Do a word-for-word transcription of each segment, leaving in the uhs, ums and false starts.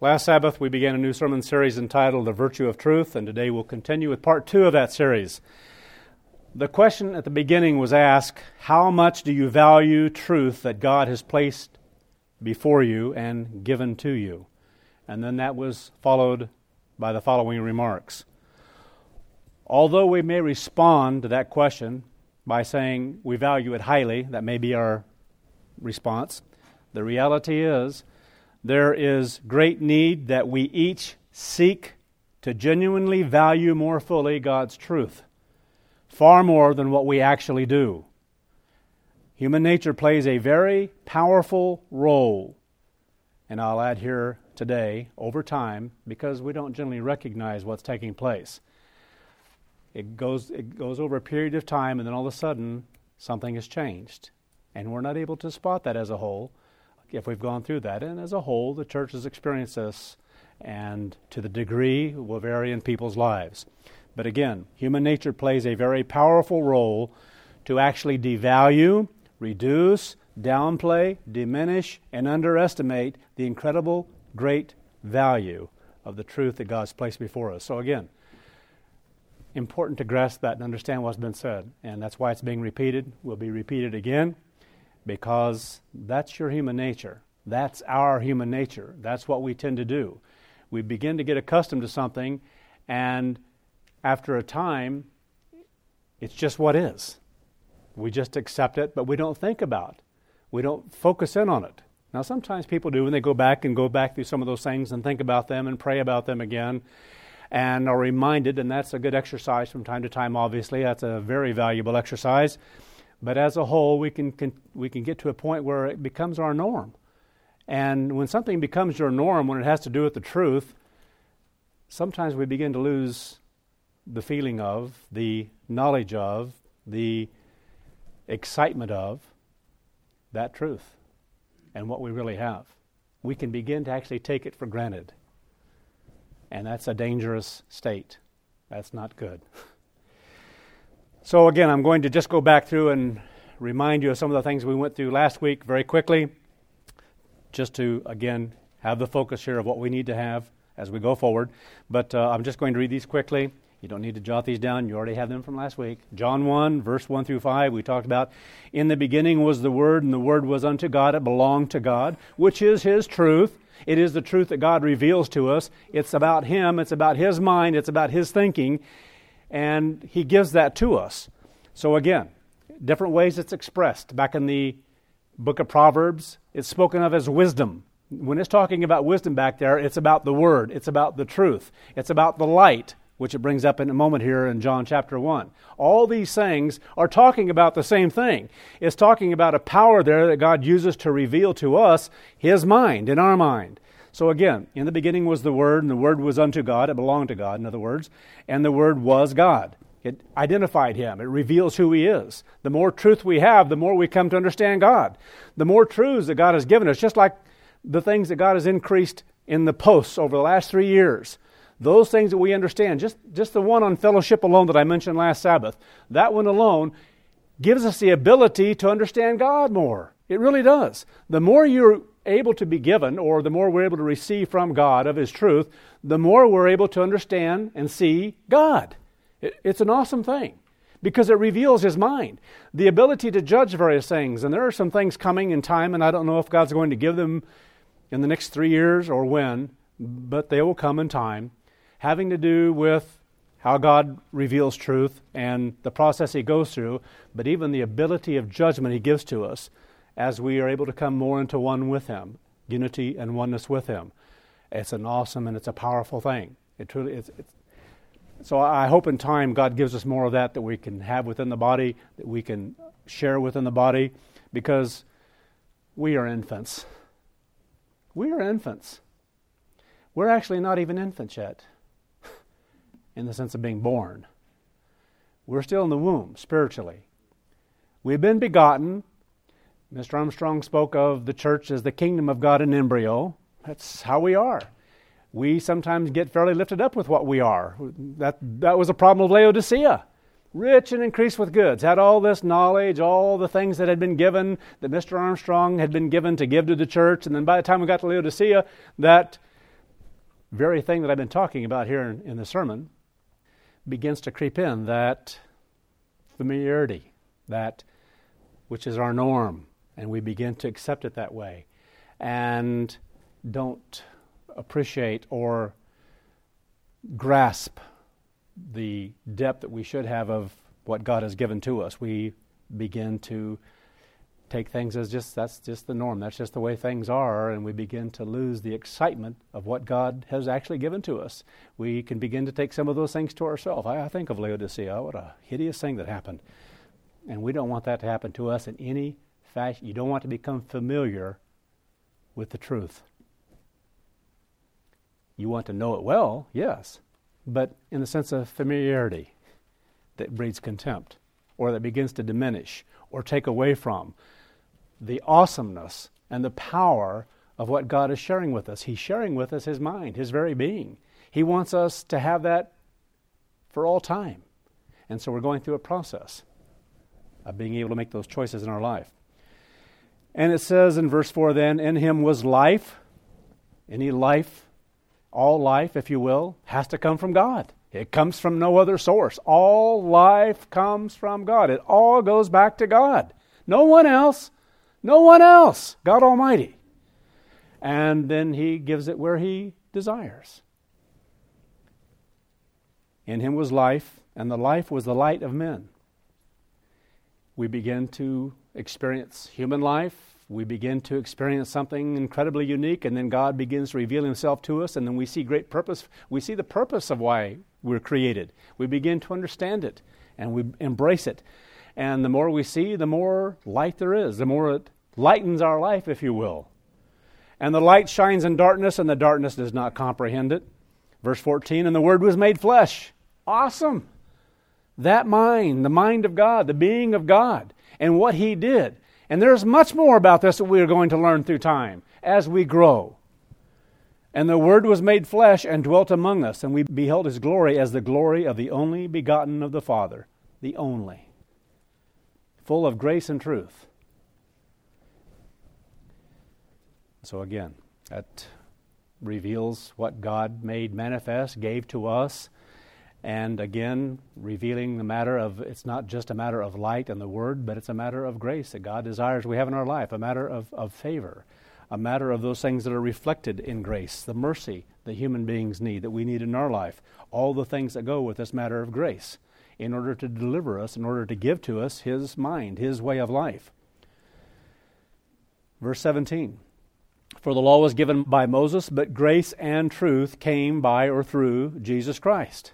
Last Sabbath, we began a new sermon series entitled The Virtue of Truth, and today we'll continue with part two of that series. The question at the beginning was asked, how much do you value truth that God has placed before you and given to you? And then that was followed by the following remarks. Although we may respond to that question by saying we value it highly, that may be our response, the reality is there is great need that we each seek to genuinely value more fully God's truth, far more than what we actually do. Human nature plays a very powerful role, and I'll add here today, over time, because we don't generally recognize what's taking place. It goes, it goes over a period of time, and then all of a sudden, something has changed, and we're not able to spot that as a whole, if we've gone through that. And as a whole, the church has experienced this, and to the degree will vary in people's lives. But again, human nature plays a very powerful role to actually devalue, reduce, downplay, diminish, and underestimate the incredible, great value of the truth that God's placed before us. So again, important to grasp that and understand what's been said. And that's why it's being repeated. Will be repeated again. Because that's your human nature. That's our human nature. That's what we tend to do. We begin to get accustomed to something, and after a time, it's just what is. We just accept it, but we don't think about it. We don't focus in on it. Now, sometimes people do, and they go back and go back through some of those things and think about them and pray about them again and are reminded, and that's a good exercise from time to time, obviously. That's a very valuable exercise. But as a whole, we can, can we can get to a point where it becomes our norm. And when something becomes your norm, when it has to do with the truth, sometimes we begin to lose the feeling of, the knowledge of, the excitement of that truth and what we really have. We can begin to actually take it for granted. And that's a dangerous state. That's not good. So again, I'm going to just go back through and remind you of some of the things we went through last week very quickly, just to, again, have the focus here of what we need to have as we go forward. But uh, I'm just going to read these quickly. You don't need to jot these down. You already have them from last week. John one, verse one through five, we talked about, in the beginning was the Word, and the Word was unto God. It belonged to God, which is His truth. It is the truth that God reveals to us. It's about Him. It's about His mind. It's about His thinking. And He gives that to us. So again, different ways it's expressed. Back in the book of Proverbs, it's spoken of as wisdom. When it's talking about wisdom back there, it's about the Word. It's about the truth. It's about the light, which it brings up in a moment here in John chapter one. All these things are talking about the same thing. It's talking about a power there that God uses to reveal to us His mind in our mind. So again, in the beginning was the Word, and the Word was unto God. It belonged to God, in other words. And the Word was God. It identified Him. It reveals who He is. The more truth we have, the more we come to understand God. The more truths that God has given us, just like the things that God has increased in the posts over the last three years. Those things that we understand, just, just the one on fellowship alone that I mentioned last Sabbath, that one alone gives us the ability to understand God more. It really does. The more you're able to be given, or the more we're able to receive from God of His truth, the more we're able to understand and see God. It, it's an awesome thing because it reveals His mind. The ability to judge various things, and there are some things coming in time, and I don't know if God's going to give them in the next three years or when, but they will come in time, having to do with how God reveals truth and the process He goes through, but even the ability of judgment He gives to us as we are able to come more into one with Him, unity and oneness with Him. It's an awesome and it's a powerful thing. It truly is. It's, so I hope in time God gives us more of that that we can have within the body, that we can share within the body, because we are infants. We are infants. We're actually not even infants yet, in the sense of being born. We're still in the womb, spiritually. We've been begotten. Mister Armstrong spoke of the church as the kingdom of God in embryo. That's how we are. We sometimes get fairly lifted up with what we are. That, that was a problem of Laodicea. Rich and increased with goods, had all this knowledge, all the things that had been given, that Mister Armstrong had been given to give to the church. And then by the time we got to Laodicea, that very thing that I've been talking about here in, in the sermon begins to creep in, that familiarity, that which is our norm, and we begin to accept it that way and don't appreciate or grasp the depth that we should have of what God has given to us. We begin to take things as just, that's just the norm, that's just the way things are, and we begin to lose the excitement of what God has actually given to us. We can begin to take some of those things to ourselves. I, I think of Laodicea, what a hideous thing that happened. And we don't want that to happen to us in any fashion. You don't want to become familiar with the truth. You want to know it well, yes, but in the sense of familiarity that breeds contempt, or that begins to diminish or take away from the awesomeness and the power of what God is sharing with us. He's sharing with us His mind, His very being. He wants us to have that for all time. And so we're going through a process of being able to make those choices in our life. And it says in verse four then, in Him was life. Any life, all life, if you will, has to come from God. It comes from no other source. All life comes from God. It all goes back to God. No one else. No one else. God Almighty. And then He gives it where He desires. In Him was life, and the life was the light of men. We begin to experience human life. We begin to experience something incredibly unique, and then God begins to reveal Himself to us, and then we see great purpose. We see the purpose of why we're created. We begin to understand it, and we embrace it. And the more we see, the more light there is, the more it lightens our life, if you will. And the light shines in darkness, and the darkness does not comprehend it. Verse fourteen, and the Word was made flesh. Awesome. That mind, the mind of God, the being of God, and what He did. And there's much more about this that we are going to learn through time as we grow. And the Word was made flesh and dwelt among us, and we beheld His glory as the glory of the only begotten of the Father. The only. Full of grace and truth. So again, that reveals what God made manifest, gave to us, and again, revealing the matter of, it's not just a matter of light and the Word, but it's a matter of grace that God desires we have in our life, a matter of, of favor, a matter of those things that are reflected in grace, the mercy that human beings need, that we need in our life, all the things that go with this matter of grace, in order to deliver us, in order to give to us His mind, His way of life. Verse seventeen, for the law was given by Moses, but grace and truth came by or through Jesus Christ.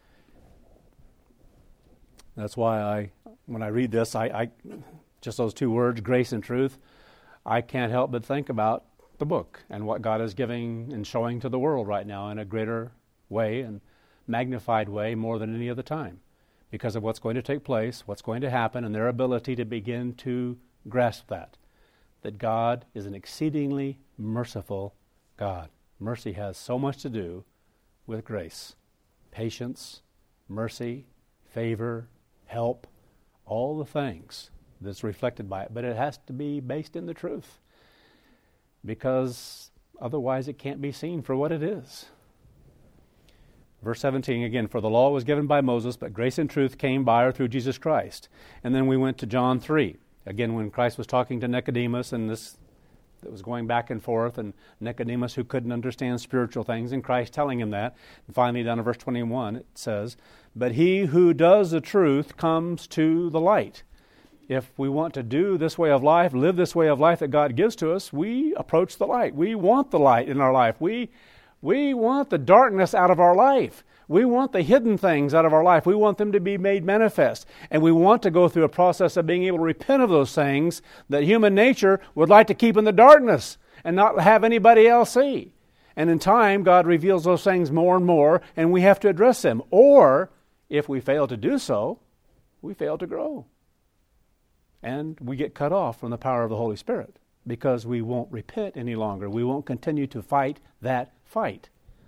That's why I, when I read this, I, I just those two words, grace and truth, I can't help but think about the book and what God is giving and showing to the world right now in a greater way and magnified way more than any other time, because of what's going to take place, what's going to happen, and their ability to begin to grasp that, that God is an exceedingly merciful God. Mercy has so much to do with grace, patience, mercy, favor, help, all the things that's reflected by it. But it has to be based in the truth, because otherwise it can't be seen for what it is. Verse seventeen, again, for the law was given by Moses, but grace and truth came by or through Jesus Christ. And then we went to John three. Again, when Christ was talking to Nicodemus, and this that was going back and forth, and Nicodemus who couldn't understand spiritual things, and Christ telling him that. And finally, down in verse twenty-one, it says, but he who does the truth comes to the light. If we want to do this way of life, live this way of life that God gives to us, we approach the light. We want the light in our life. We, we want the darkness out of our life. We want the hidden things out of our life. We want them to be made manifest. And we want to go through a process of being able to repent of those things that human nature would like to keep in the darkness and not have anybody else see. And in time, God reveals those things more and more, and we have to address them. Or, if we fail to do so, we fail to grow. And we get cut off from the power of the Holy Spirit because we won't repent any longer. We won't continue to fight that fight.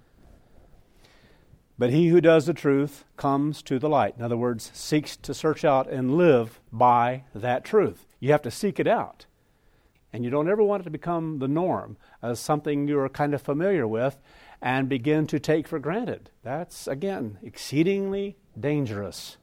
But he who does the truth comes to the light. In other words, seeks to search out and live by that truth. You have to seek it out. And you don't ever want it to become the norm as something you're kind of familiar with and begin to take for granted. That's, again, exceedingly dangerous.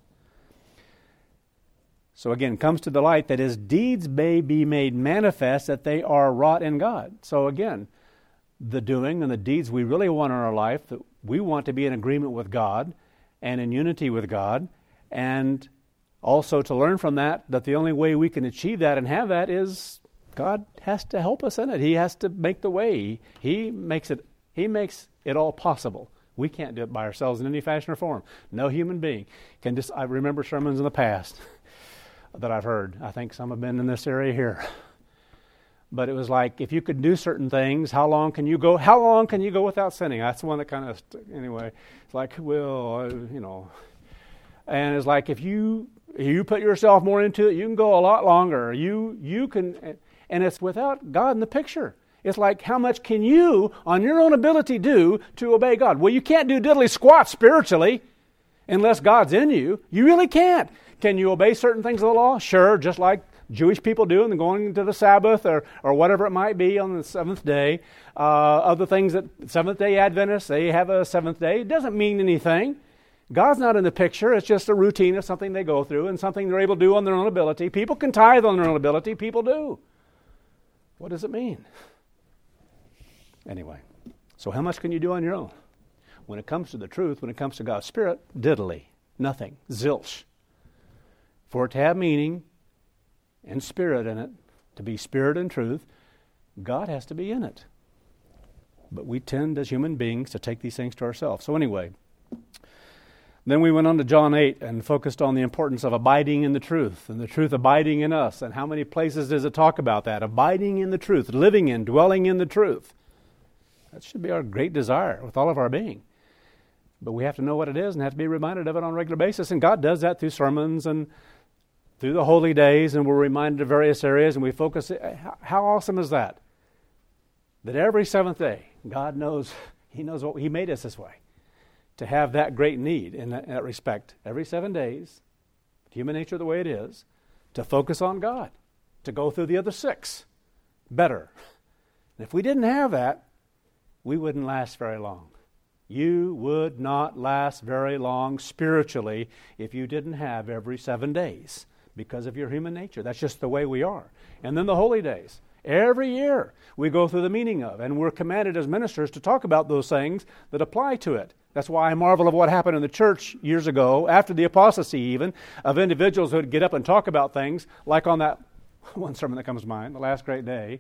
So again, comes to the light that his deeds may be made manifest, that they are wrought in God. So again, the doing and the deeds we really want in our life, that we want to be in agreement with God and in unity with God, and also to learn from that, that the only way we can achieve that and have that is God has to help us in it. He has to make the way. He makes it, he makes it all possible. We can't do it by ourselves in any fashion or form. No human being can just, I remember sermons in the past that I've heard. I think some have been in this area here. But it was like, if you could do certain things, how long can you go? How long can you go without sinning? That's the one that kind of, anyway, it's like, well, uh, you know. And it's like, if you if you put yourself more into it, you can go a lot longer. You you can, and it's without God in the picture. It's like, how much can you, on your own ability, do to obey God? Well, you can't do diddly squat spiritually unless God's in you. You really can't. Can you obey certain things of the law? Sure, just like Jewish people do, and going to the Sabbath or, or whatever it might be on the seventh day. Uh, other things that Seventh-day Adventists, they have a seventh day. It doesn't mean anything. God's not in the picture. It's just a routine of something they go through and something they're able to do on their own ability. People can tithe on their own ability. People do. What does it mean? Anyway, so how much can you do on your own? When it comes to the truth, when it comes to God's Spirit, diddly, nothing, zilch. For it to have meaning and spirit in it, to be spirit and truth, God has to be in it. But we tend as human beings to take these things to ourselves. So anyway, then we went on to John eight and focused on the importance of abiding in the truth, and the truth abiding in us. And how many places does it talk about that? Abiding in the truth, living in, dwelling in the truth. That should be our great desire with all of our being. But we have to know what it is and have to be reminded of it on a regular basis. And God does that through sermons and through the holy days, and we're reminded of various areas, and we focus. How awesome is that? That every seventh day, God knows, He knows what He made us this way, to have that great need in that, in that respect. Every seven days, human nature the way it is, to focus on God, to go through the other six better. And if we didn't have that, we wouldn't last very long. You would not last very long spiritually if you didn't have every seven days. Because of your human nature. That's just the way we are. And then the holy days. Every year we go through the meaning of, and we're commanded as ministers to talk about those things that apply to it. That's why I marvel of what happened in the church years ago, after the apostasy even, of individuals who would get up and talk about things, like on that one sermon that comes to mind, the last great day,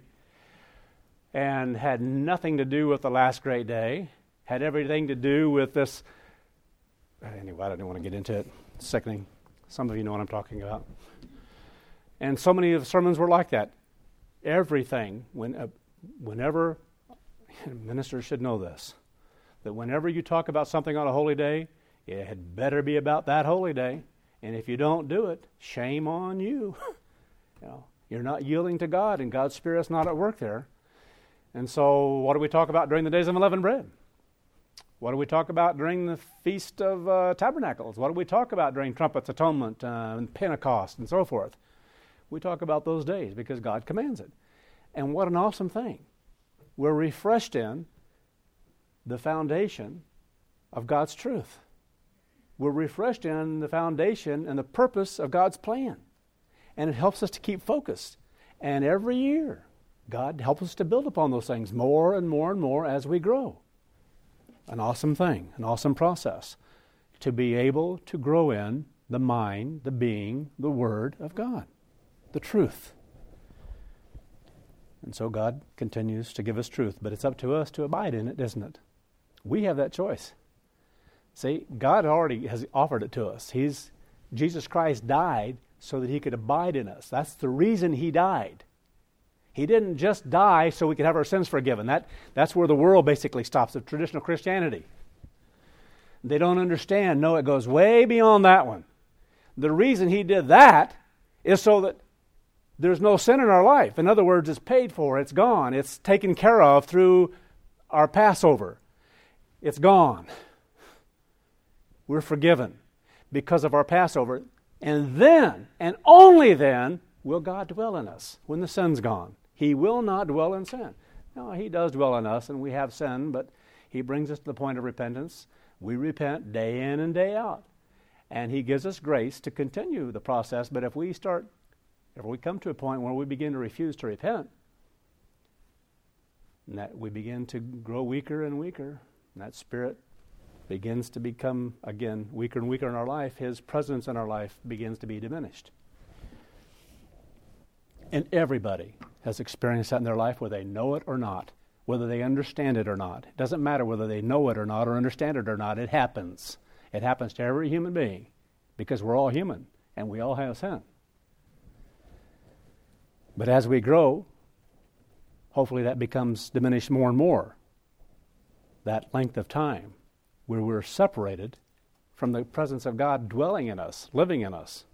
and had nothing to do with the last great day, had everything to do with this. Anyway, I don't want to get into it. It's sickening. Some of you know what I'm talking about. And so many of the sermons were like that. Everything, when, uh, whenever, ministers should know this, that whenever you talk about something on a holy day, it had better be about that holy day. And if you don't do it, shame on you. You know, you're not yielding to God, and God's Spirit's not at work there. And so what do we talk about during the days of unleavened bread? What do we talk about during the Feast of uh, Tabernacles? What do we talk about during Trumpets, Atonement, uh, and Pentecost, and so forth? We talk about those days because God commands it. And what an awesome thing. We're refreshed in the foundation of God's truth. We're refreshed in the foundation and the purpose of God's plan. And it helps us to keep focused. And every year, God helps us to build upon those things more and more and more as we grow. An awesome thing, an awesome process, to be able to grow in the mind, the being, the Word of God, the truth. And so God continues to give us truth, but it's up to us to abide in it, isn't it? We have that choice. See, God already has offered it to us. He's, Jesus Christ died so that He could abide in us. That's the reason He died. He didn't just die so we could have our sins forgiven. That, that's where the world basically stops, of traditional Christianity. They don't understand. No, it goes way beyond that one. The reason He did that is so that there's no sin in our life. In other words, it's paid for, it's gone, it's taken care of through our Passover. It's gone. We're forgiven because of our Passover. And then, and only then, will God dwell in us when the sin's gone. He will not dwell in sin. No, He does dwell in us, and we have sin, but He brings us to the point of repentance. We repent day in and day out. And He gives us grace to continue the process. But if we start, if we come to a point where we begin to refuse to repent, and that we begin to grow weaker and weaker, and that Spirit begins to become, again, weaker and weaker in our life, His presence in our life begins to be diminished. And everybody has experienced that in their life, whether they know it or not, whether they understand it or not. It doesn't matter whether they know it or not or understand it or not. It happens. It happens to every human being because we're all human and we all have sin. But as we grow, hopefully that becomes diminished more and more. That length of time where we're separated from the presence of God dwelling in us, living in us.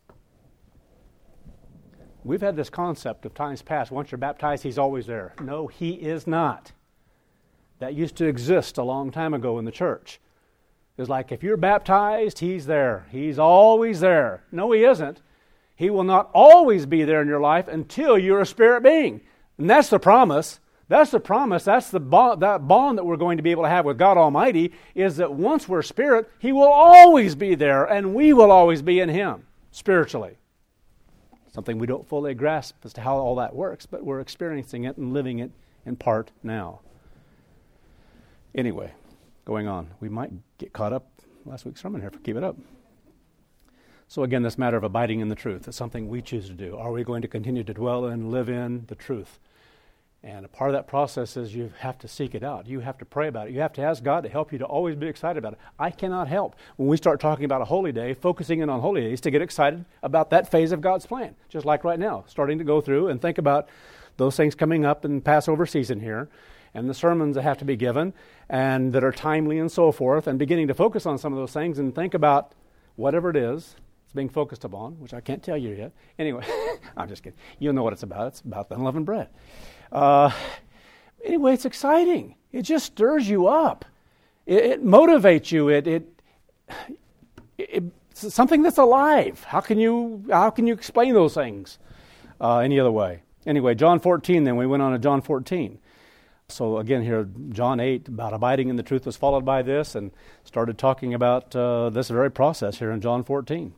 We've had this concept of times past, once you're baptized, He's always there. No, He is not. That used to exist a long time ago in the church. It's like if you're baptized, He's there. He's always there. No, He isn't. He will not always be there in your life until you're a spirit being. And that's the promise. That's the promise. That's the bond, that bond that we're going to be able to have with God Almighty, is that once we're spirit, He will always be there, and we will always be in Him, spiritually. Something we don't fully grasp as to how all that works, but we're experiencing it and living it in part now. Anyway, going on. We might get caught up last week's sermon here. Keep it up. So again, this matter of abiding in the truth is something we choose to do. Are we going to continue to dwell and live in the truth? And a part of that process is you have to seek it out. You have to pray about it. You have to ask God to help you to always be excited about it. I cannot help, when we start talking about a holy day, focusing in on holy days, to get excited about that phase of God's plan. Just like right now, starting to go through and think about those things coming up in Passover season here, and the sermons that have to be given, and that are timely and so forth, and beginning to focus on some of those things and think about whatever it is it's being focused upon, which I can't tell you yet. Anyway, I'm just kidding. You'll know what it's about. It's about the unleavened bread. Uh, anyway, it's exciting. It just stirs you up. It, it motivates you. It, it, it it's something that's alive. How can you how can you explain those things uh, any other way? Anyway, John fourteen. Then we went on to John fourteen. So again, here John eight about abiding in the truth was followed by this, and started talking about uh, this very process here in John fourteen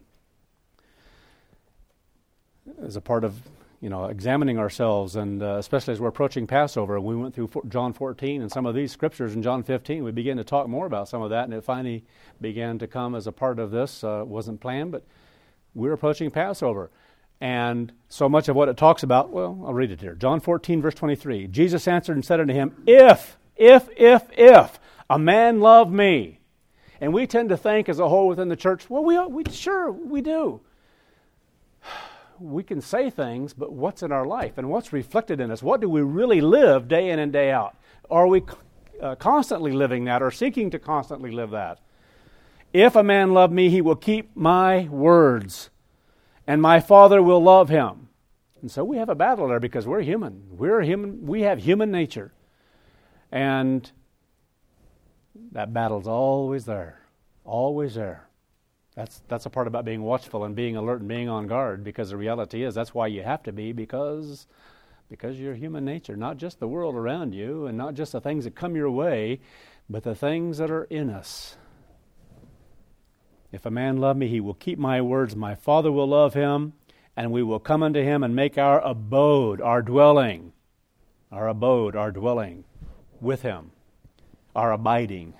as a part of, you know, examining ourselves, and uh, especially as we're approaching Passover. We went through John fourteen and some of these scriptures in John fifteen. We began to talk more about some of that, and it finally began to come as a part of this. Uh, it wasn't planned, but we're approaching Passover. And so much of what it talks about, well, I'll read it here. John fourteen, verse twenty-three. Jesus answered and said unto him, If, if, if, if a man love me. And we tend to think as a whole within the church, well, we, we sure, we do. We can say things, but what's in our life and what's reflected in us? What do we really live day in and day out? Are we uh, constantly living that or seeking to constantly live that? If a man love me, he will keep my words, and my Father will love him. And so we have a battle there because we're human. We're human. We have human nature. And that battle's always there. Always there. That's that's a part about being watchful and being alert and being on guard, because the reality is that's why you have to be, because because you're human nature, not just the world around you and not just the things that come your way, but the things that are in us. If a man love me, he will keep my words. My Father will love him, and we will come unto him and make our abode, our dwelling, our abode, our dwelling with him, our abiding.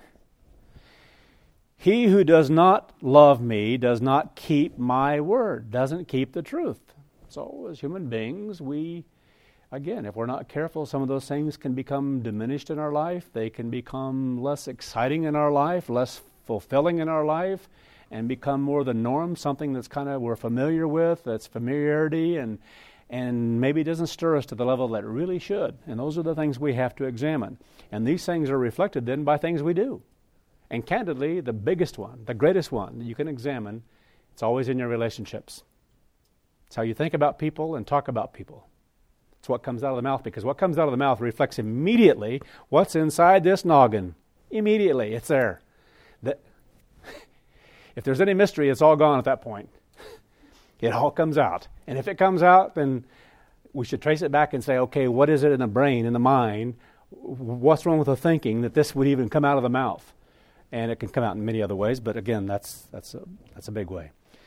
He who does not love me does not keep my word, doesn't keep the truth. So as human beings, we, again, if we're not careful, some of those things can become diminished in our life. They can become less exciting in our life, less fulfilling in our life, and become more the norm, something that's kind of we're familiar with, that's familiarity, and and maybe doesn't stir us to the level that it really should. And those are the things we have to examine. And these things are reflected then by things we do. And candidly, the biggest one, the greatest one that you can examine, it's always in your relationships. It's how you think about people and talk about people. It's what comes out of the mouth, because what comes out of the mouth reflects immediately what's inside this noggin. Immediately, it's there. The, if there's any mystery, it's all gone at that point. It all comes out. And if it comes out, then we should trace it back and say, okay, what is it in the brain, in the mind? What's wrong with the thinking that this would even come out of the mouth? And it can come out in many other ways, but again, that's that's a, that's a big way.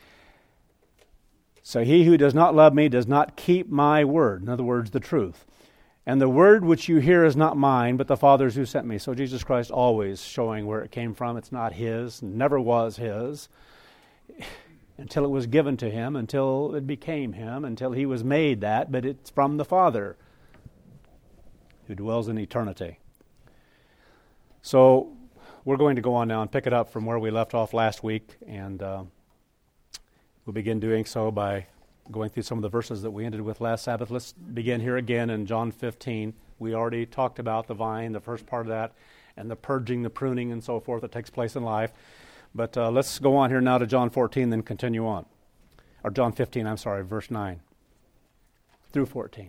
So he who does not love me does not keep my word. In other words, the truth. And the word which you hear is not mine, but the Father's who sent me. So Jesus Christ always showing where it came from. It's not his, never was his, until it was given to him, until it became him, until he was made that, but it's from the Father who dwells in eternity. So we're going to go on now and pick it up from where we left off last week, and uh, we'll begin doing so by going through some of the verses that we ended with last Sabbath. Let's begin here again in John fifteen. We already talked about the vine, the first part of that, and the purging, the pruning, and so forth that takes place in life. But uh, let's go on here now to John fourteen, then continue on. Or John fifteen, I'm sorry, verse nine through fourteen.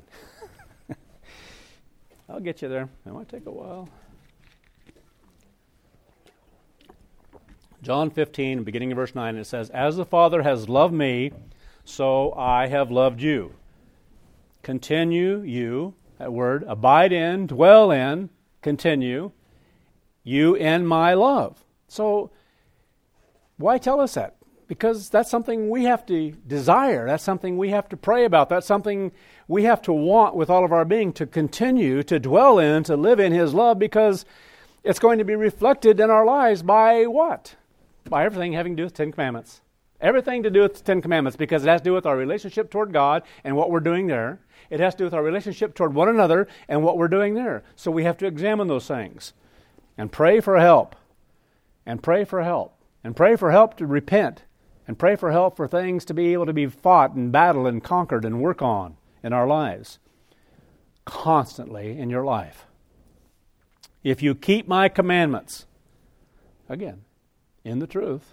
I'll get you there. It might take a while. John fifteen, beginning of verse nine, it says, "As the Father has loved me, so I have loved you. Continue you," that word, abide in, dwell in, continue, you in my love. So, why tell us that? Because that's something we have to desire. That's something we have to pray about. That's something we have to want with all of our being, to continue, to dwell in, to live in His love, because it's going to be reflected in our lives by what? By everything having to do with the Ten Commandments. Everything to do with the Ten Commandments, because it has to do with our relationship toward God and what we're doing there. It has to do with our relationship toward one another and what we're doing there. So we have to examine those things and pray for help and pray for help and pray for help to repent and pray for help for things to be able to be fought and battled and conquered and work on in our lives constantly in your life. If you keep my commandments, again, in the truth,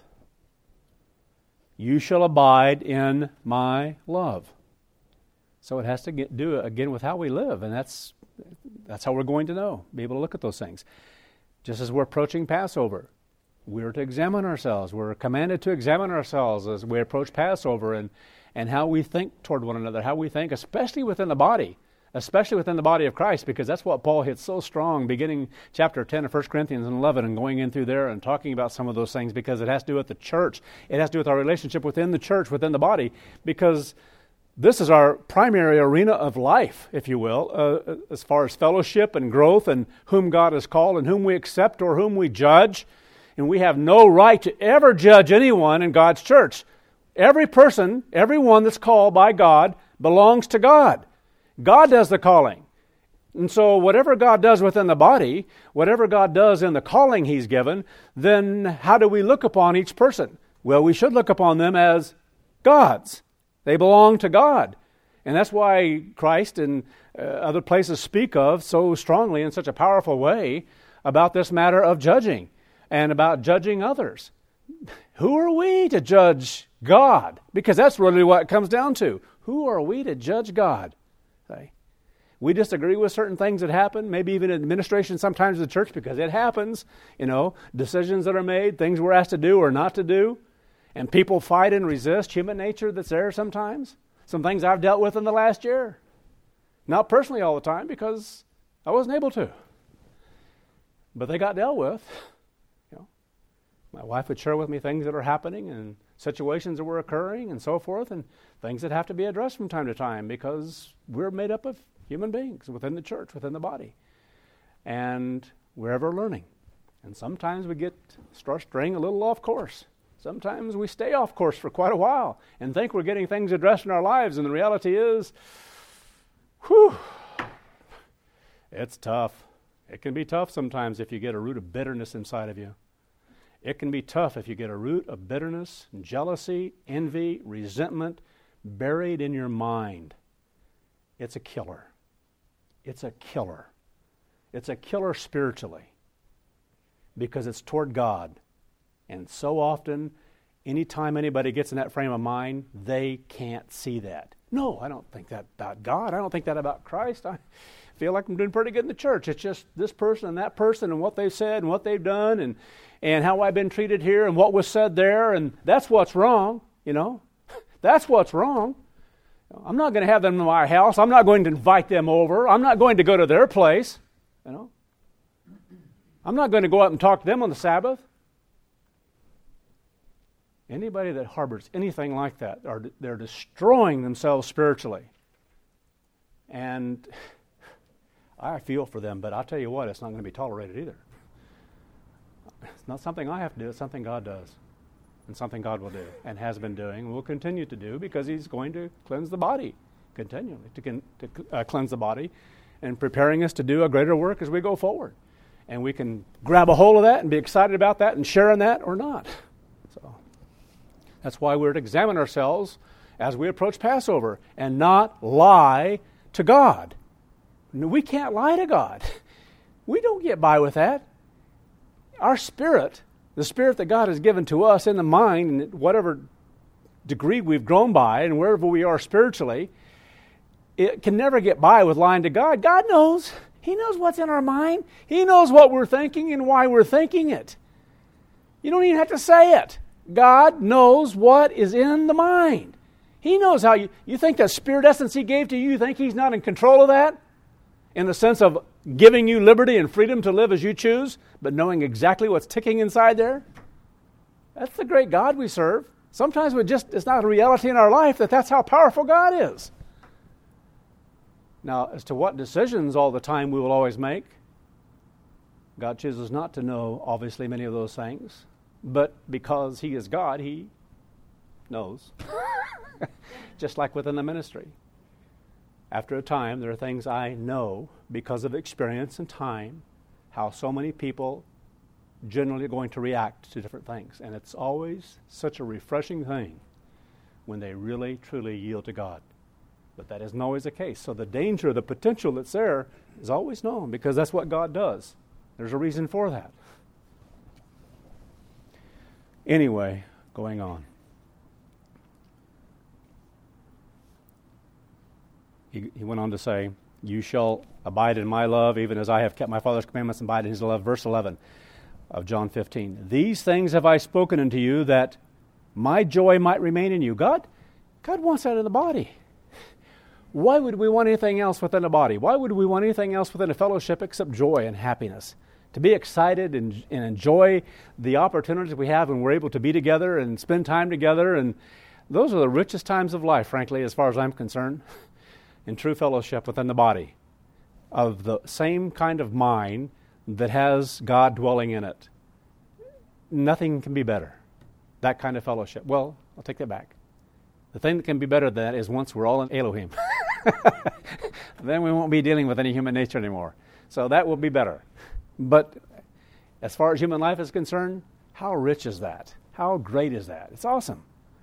you shall abide in my love. So it has to get, do again with how we live, and that's that's how we're going to know, be able to look at those things. Just as we're approaching Passover, we're to examine ourselves. We're commanded to examine ourselves as we approach Passover, and, and how we think toward one another, how we think, especially within the body, especially within the body of Christ, because that's what Paul hits so strong, beginning chapter ten of First Corinthians and eleven, and going in through there and talking about some of those things, because it has to do with the church. It has to do with our relationship within the church, within the body, because this is our primary arena of life, if you will, uh, as far as fellowship and growth and whom God has called and whom we accept or whom we judge. And we have no right to ever judge anyone in God's church. Every person, everyone that's called by God belongs to God. God does the calling. And so whatever God does within the body, whatever God does in the calling He's given, then how do we look upon each person? Well, we should look upon them as God's. They belong to God. And that's why Christ and uh, other places speak of so strongly in such a powerful way about this matter of judging and about judging others. Who are we to judge God? Because that's really what it comes down to. Who are we to judge God? Okay. We disagree with certain things that happen, maybe even in administration sometimes of the church, because it happens, you know, decisions that are made, things we're asked to do or not to do, and people fight and resist, human nature that's there sometimes. Some things I've dealt with in the last year. Not personally all the time, because I wasn't able to. But they got dealt with. You know, my wife would share with me things that are happening and situations that were occurring and so forth, and things that have to be addressed from time to time, because we're made up of human beings within the church, within the body. And we're ever learning. And sometimes we get start straying a little off course. Sometimes we stay off course for quite a while and think we're getting things addressed in our lives, and the reality is, whew, it's tough. It can be tough sometimes if you get a root of bitterness inside of you. It can be tough if you get a root of bitterness, jealousy, envy, resentment buried in your mind. It's a killer. It's a killer. It's a killer spiritually, because it's toward God. And so often, anytime anybody gets in that frame of mind, they can't see that. No, I don't think that about God. I don't think that about Christ. I feel like I'm doing pretty good in the church. It's just this person and that person and what they've said and what they've done and, and how I've been treated here and what was said there, and that's what's wrong, you know. That's what's wrong. I'm not going to have them in my house. I'm not going to invite them over. I'm not going to go to their place. You know, I'm not going to go out and talk to them on the Sabbath. Anybody that harbors anything like that, are they're destroying themselves spiritually. And I feel for them, but I'll tell you what, it's not going to be tolerated either. It's not something I have to do, it's something God does. And something God will do, and has been doing, and will continue to do, because He's going to cleanse the body continually, to, con- to uh, cleanse the body, and preparing us to do a greater work as we go forward. And we can grab a hold of that and be excited about that and share in that or not. So that's why we're to examine ourselves as we approach Passover and not lie to God. We can't lie to God. We don't get by with that. Our spirit, the spirit that God has given to us in the mind, and whatever degree we've grown by and wherever we are spiritually, it can never get by with lying to God. God knows. He knows what's in our mind. He knows what we're thinking and why we're thinking it. You don't even have to say it. God knows what is in the mind. He knows how you... You think that spirit essence He gave to you, you think He's not in control of that? In the sense of giving you liberty and freedom to live as you choose, but knowing exactly what's ticking inside there? That's the great God we serve. Sometimes we just it's not a reality in our life that that's how powerful God is. Now, as to what decisions all the time we will always make, God chooses not to know, obviously, many of those things. But because He is God, He knows. Just like within the ministry. After a time, there are things I know because of experience and time, how so many people generally are going to react to different things. And it's always such a refreshing thing when they really, truly yield to God. But that isn't always the case. So the danger, the potential that's there is always known because that's what God does. There's a reason for that. Anyway, going on. He, he went on to say, you shall abide in my love, even as I have kept my Father's commandments and abide in His love. Verse eleven of John fifteen. These things have I spoken unto you, that my joy might remain in you. God, God wants that in the body. Why would we want anything else within a body? Why would we want anything else within a fellowship except joy and happiness? To be excited and, and enjoy the opportunities we have when we're able to be together and spend time together. And those are the richest times of life, frankly, as far as I'm concerned. In true fellowship within the body of the same kind of mind that has God dwelling in it. Nothing can be better. That kind of fellowship. Well, I'll take that back. The thing that can be better than that is once we're all in Elohim. Then we won't be dealing with any human nature anymore. So that will be better. But as far as human life is concerned, how rich is that? How great is that? It's awesome.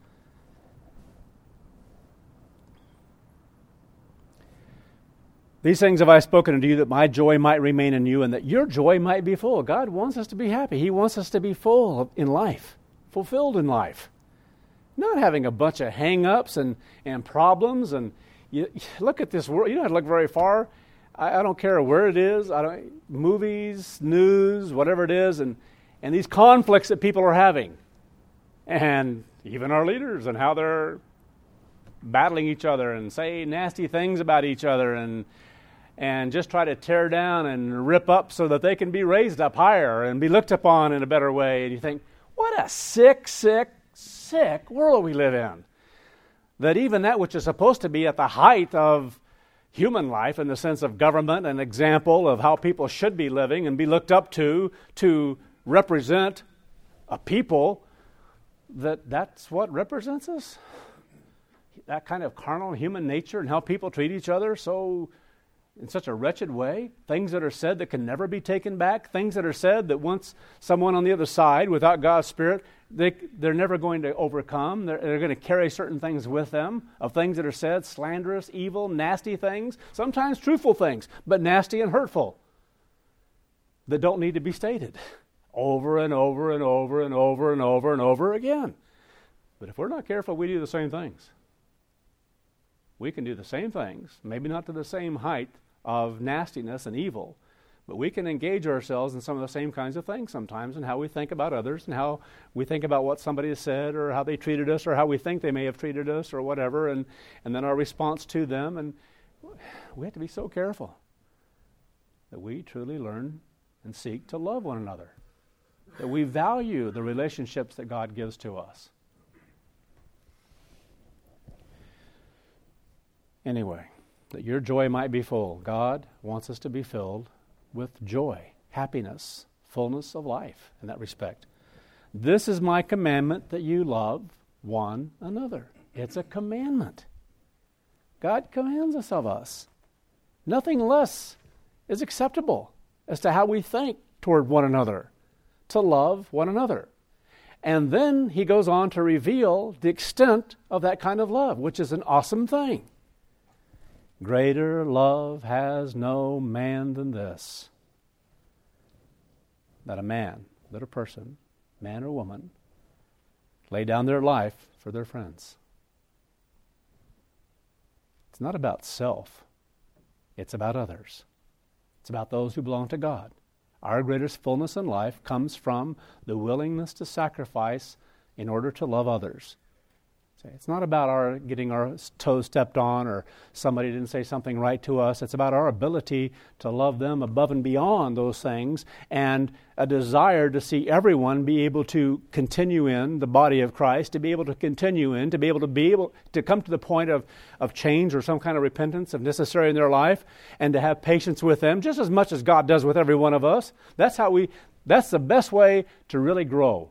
These things have I spoken unto you, that my joy might remain in you, and that your joy might be full. God wants us to be happy. He wants us to be full in life, fulfilled in life. Not having a bunch of hang-ups and, and problems. And you, look at this world. You don't have to look very far. I, I don't care where it is. I don't, movies, news, whatever it is, and, and these conflicts that people are having. And even our leaders and how they're battling each other and say nasty things about each other and and just try to tear down and rip up so that they can be raised up higher and be looked upon in a better way. And you think, what a sick, sick, sick world we live in. That even that which is supposed to be at the height of human life in the sense of government, an example of how people should be living and be looked up to, to represent a people, that that's what represents us? That kind of carnal human nature and how people treat each other so in such a wretched way, things that are said that can never be taken back, things that are said that once someone on the other side, without God's Spirit, they, they're never going to overcome. They're, they're going to carry certain things with them, of things that are said, slanderous, evil, nasty things, sometimes truthful things, but nasty and hurtful, that don't need to be stated over and over and over and over and over and over again. But if we're not careful, we do the same things. We can do the same things, maybe not to the same height of nastiness and evil, But we can engage ourselves in some of the same kinds of things sometimes, and how we think about others, and how we think about what somebody has said, or how they treated us, or how we think they may have treated us, or whatever, and, and then our response to them. And we have to be so careful that we truly learn and seek to love one another, that we value the relationships that God gives to us. Anyway, that your joy might be full. God wants us to be filled with joy, happiness, fullness of life in that respect. This is my commandment, that you love one another. It's a commandment. God commands us of us. Nothing less is acceptable as to how we think toward one another, to love one another. And then he goes on to reveal the extent of that kind of love, which is an awesome thing. Greater love has no man than this, that a man, that a person, man or woman, lay down their life for their friends. It's not about self. It's about others. It's about those who belong to God. Our greatest fullness in life comes from the willingness to sacrifice in order to love others. It's not about our getting our toes stepped on, or somebody didn't say something right to us. It's about our ability to love them above and beyond those things, and a desire to see everyone be able to continue in the body of Christ, to be able to continue in, to be able to be able to come to the point of, of change or some kind of repentance if necessary in their life, and to have patience with them just as much as God does with every one of us. That's how we. That's the best way to really grow,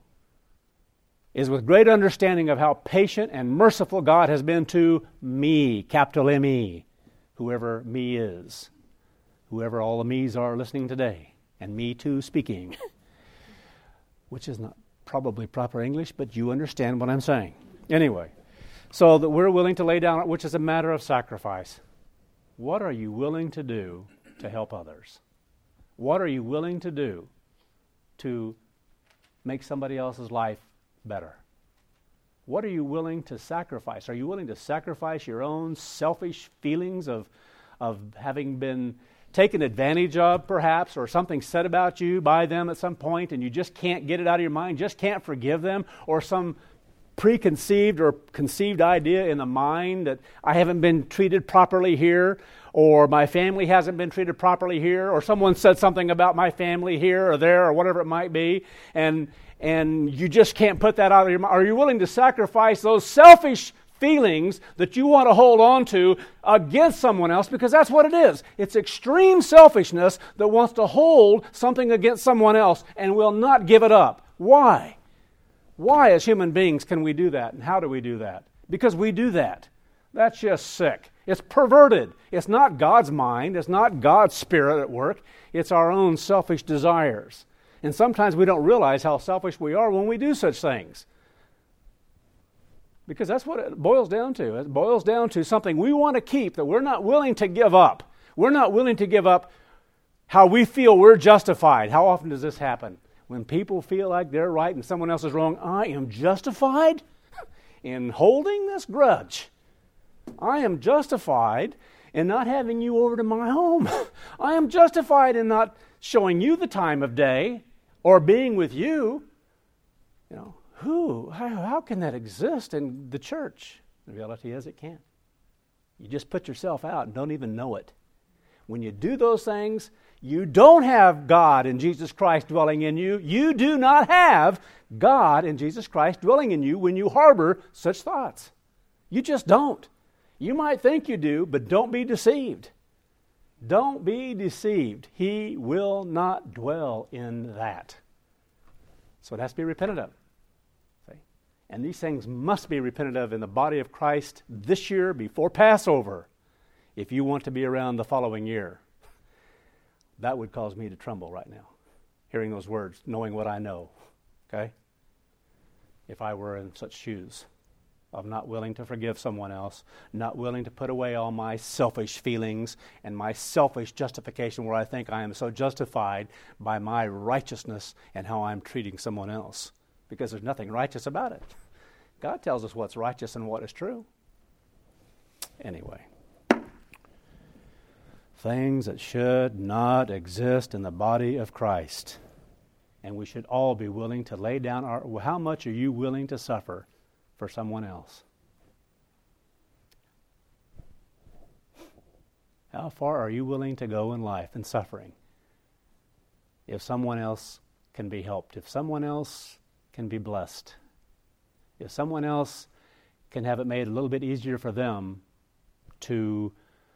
is with great understanding of how patient and merciful God has been to me, capital M E, whoever me is, whoever all the me's are listening today, and me too speaking, which is not probably proper English, but you understand what I'm saying. Anyway, so that we're willing to lay down, which is a matter of sacrifice. What are you willing to do to help others? What are you willing to do to make somebody else's life better? What are you willing to sacrifice? Are you willing to sacrifice your own selfish feelings of, of having been taken advantage of, perhaps, or something said about you by them at some point, and you just can't get it out of your mind, just can't forgive them, or some preconceived or conceived idea in the mind that I haven't been treated properly here, or my family hasn't been treated properly here, or someone said something about my family here or there, or whatever it might be, and and you just can't put that out of your mind. Are you willing to sacrifice those selfish feelings that you want to hold on to against someone else? Because that's what it is. It's extreme selfishness that wants to hold something against someone else and will not give it up. Why? Why, as human beings, can we do that? And how do we do that? Because we do that. That's just sick. It's perverted. It's not God's mind. It's not God's spirit at work. It's our own selfish desires. And sometimes we don't realize how selfish we are when we do such things. Because that's what it boils down to. It boils down to something we want to keep that we're not willing to give up. We're not willing to give up how we feel we're justified. How often does this happen? When people feel like they're right and someone else is wrong, I am justified in holding this grudge. I am justified in not having you over to my home. I am justified in not showing you the time of day or being with you. You know, who, how, how can that exist in the church? The reality is it can't. You just put yourself out and don't even know it. When you do those things, you don't have God and Jesus Christ dwelling in you. You do not have God and Jesus Christ dwelling in you when you harbor such thoughts. You just don't. You might think you do, but don't be deceived. Don't be deceived. He will not dwell in that. So it has to be repented of. See? And these things must be repented of in the body of Christ this year before Passover if you want to be around the following year. That would cause me to tremble right now, hearing those words, knowing what I know. Okay? If I were in such shoes of not willing to forgive someone else, not willing to put away all my selfish feelings and my selfish justification where I think I am so justified by my righteousness and how I'm treating someone else, because there's nothing righteous about it. God tells us what's righteous and what is true. Anyway. things that should not exist in the body of Christ. And we should all be willing to lay down our... How much are you willing to suffer for someone else? How far are you willing to go in life and suffering if someone else can be helped, if someone else can be blessed, if someone else can have it made a little bit easier for them to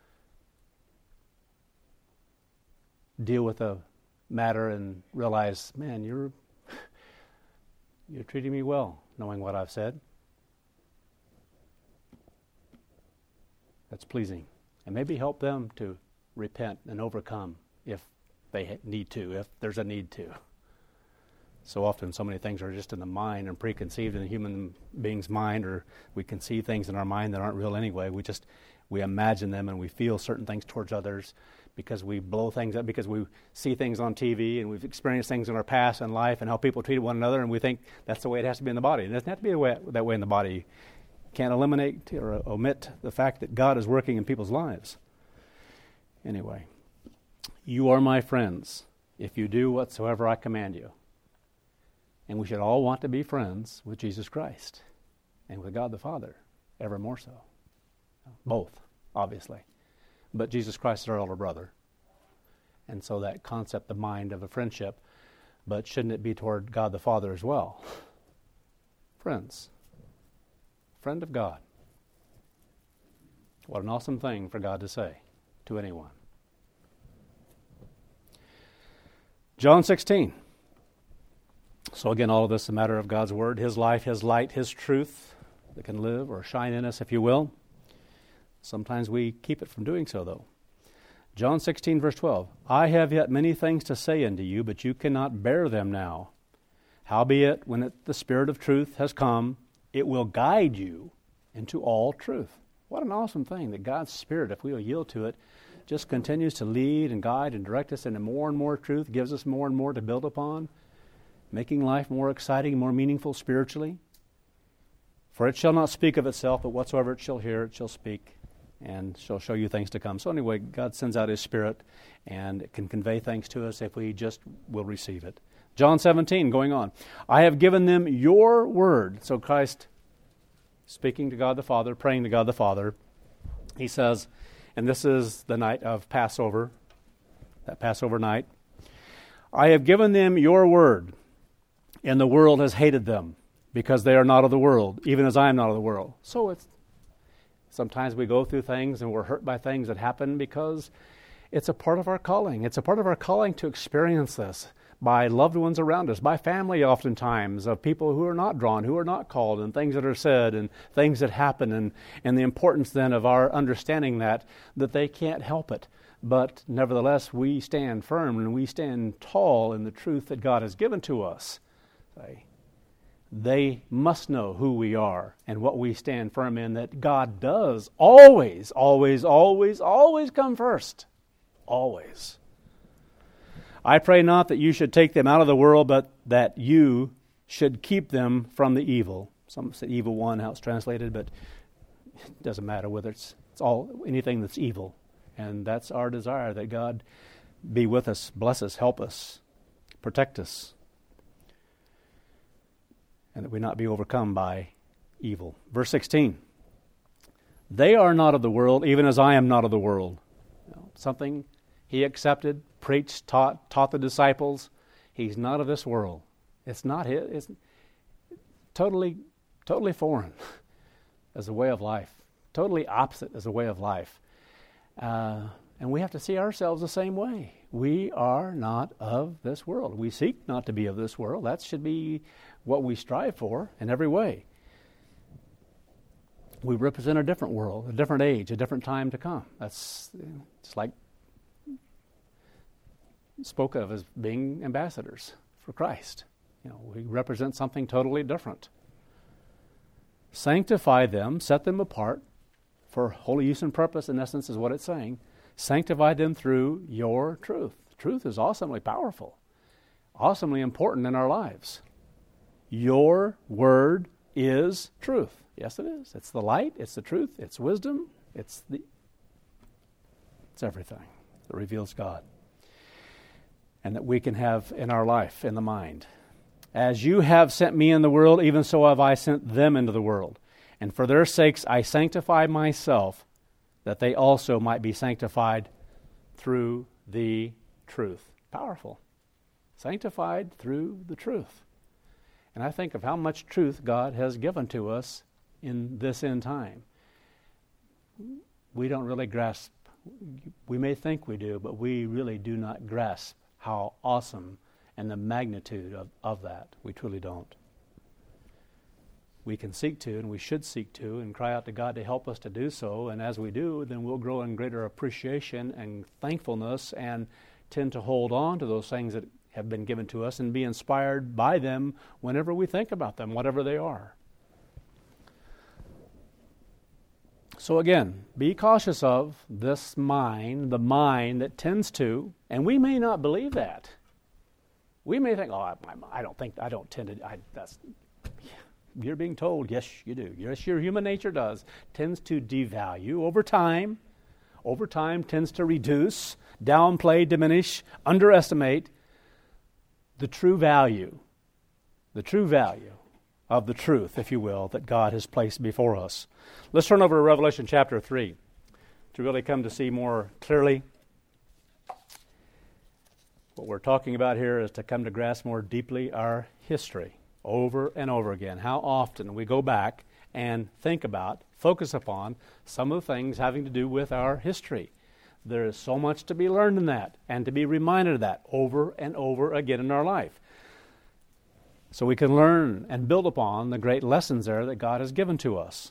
deal with a matter and realize, man, you're you're treating me well, knowing what I've said. That's pleasing. And maybe help them to repent and overcome if they need to, if there's a need to. So often so many things are just in the mind and preconceived in the human being's mind, or we conceive things in our mind that aren't real anyway. We just, we imagine them and we feel certain things towards others because we blow things up, because we see things on T V and we've experienced things in our past and life and how people treat one another, and we think that's the way it has to be in the body. It doesn't have to be the way, that way in the body. You can't eliminate or omit the fact that God is working in people's lives. Anyway, you are my friends if you do whatsoever I command you. And we should all want to be friends with Jesus Christ and with God the Father, ever more so. Both, obviously. But Jesus Christ is our elder brother. And so that concept, the mind of a friendship, but shouldn't it be toward God the Father as well? Friends. Friend of God. What an awesome thing for God to say to anyone. John sixteen. So again, all of this is a matter of God's Word, His life, His light, His truth that can live or shine in us, if you will. Sometimes we keep it from doing so, though. John sixteen, verse twelve. I have yet many things to say unto you, but you cannot bear them now. Howbeit, when it, the Spirit of truth has come, it will guide you into all truth. What an awesome thing that God's Spirit, if we will yield to it, just continues to lead and guide and direct us into more and more truth, gives us more and more to build upon, making life more exciting, more meaningful spiritually. For it shall not speak of itself, but whatsoever it shall hear, it shall speak, and shall show you things to come. So anyway, God sends out His Spirit, and it can convey things to us if we just will receive it. John seventeen, going on. I have given them your word. So Christ, speaking to God the Father, praying to God the Father, He says, and this is the night of Passover, that Passover night, I have given them your word, and the world has hated them, because they are not of the world, even as I am not of the world. So it's sometimes we go through things and we're hurt by things that happen because it's a part of our calling. It's a part of our calling to experience this by loved ones around us, by family oftentimes, of people who are not drawn, who are not called, and things that are said and things that happen, and, and the importance then of our understanding that, that they can't help it. But nevertheless, we stand firm and we stand tall in the truth that God has given to us. They must know who we are and what we stand firm in, that God does always, always, always, always come first. Always. I pray not that you should take them out of the world, but that you should keep them from the evil. Some say evil one, how it's translated, but it doesn't matter whether it's, it's all anything that's evil. And that's our desire, that God be with us, bless us, help us, protect us, and that we not be overcome by evil. Verse sixteen. They are not of the world, even as I am not of the world. You know, something He accepted, preached, taught, taught the disciples. He's not of this world. It's not His. It's totally, totally foreign as a way of life. Totally opposite as a way of life. Uh, and we have to see ourselves the same way. We are not of this world. We seek not to be of this world. That should be what we strive for in every way. We represent a different world, a different age, a different time to come. That's it's like spoke of as being ambassadors for Christ. You know, we represent something totally different. Sanctify them, set them apart for holy use and purpose, in essence, is what it's saying. Sanctify them through your truth. Truth is awesomely powerful, awesomely important in our lives. Your word is truth. Yes, it is. It's the light, it's the truth, it's wisdom, it's the it's everything. that reveals God, and that we can have in our life, in the mind. As you have sent me in the world, even so have I sent them into the world. And for their sakes I sanctify myself, that they also might be sanctified through the truth. Powerful. Sanctified through the truth. And I think of how much truth God has given to us in this end time. We don't really grasp. We may think we do, but we really do not grasp how awesome and the magnitude of, of that. We truly don't. We can seek to, and we should seek to, and cry out to God to help us to do so. And as we do, then we'll grow in greater appreciation and thankfulness and tend to hold on to those things that have been given to us and be inspired by them whenever we think about them, whatever they are. So again, be cautious of this mind, the mind that tends to, and we may not believe that. We may think, oh, I, I don't think, I don't tend to, I, that's, you're being told, yes, you do. Yes, your human nature does. Tends to devalue over time. Over time tends to reduce, downplay, diminish, underestimate the true value, the true value of the truth, if you will, that God has placed before us. Let's turn over to Revelation chapter three to really come to see more clearly. What we're talking about here is to come to grasp more deeply our history over and over again. How often we go back and think about, focus upon some of the things having to do with our history. There is so much to be learned in that and to be reminded of that over and over again in our life. So we can learn and build upon the great lessons there that God has given to us.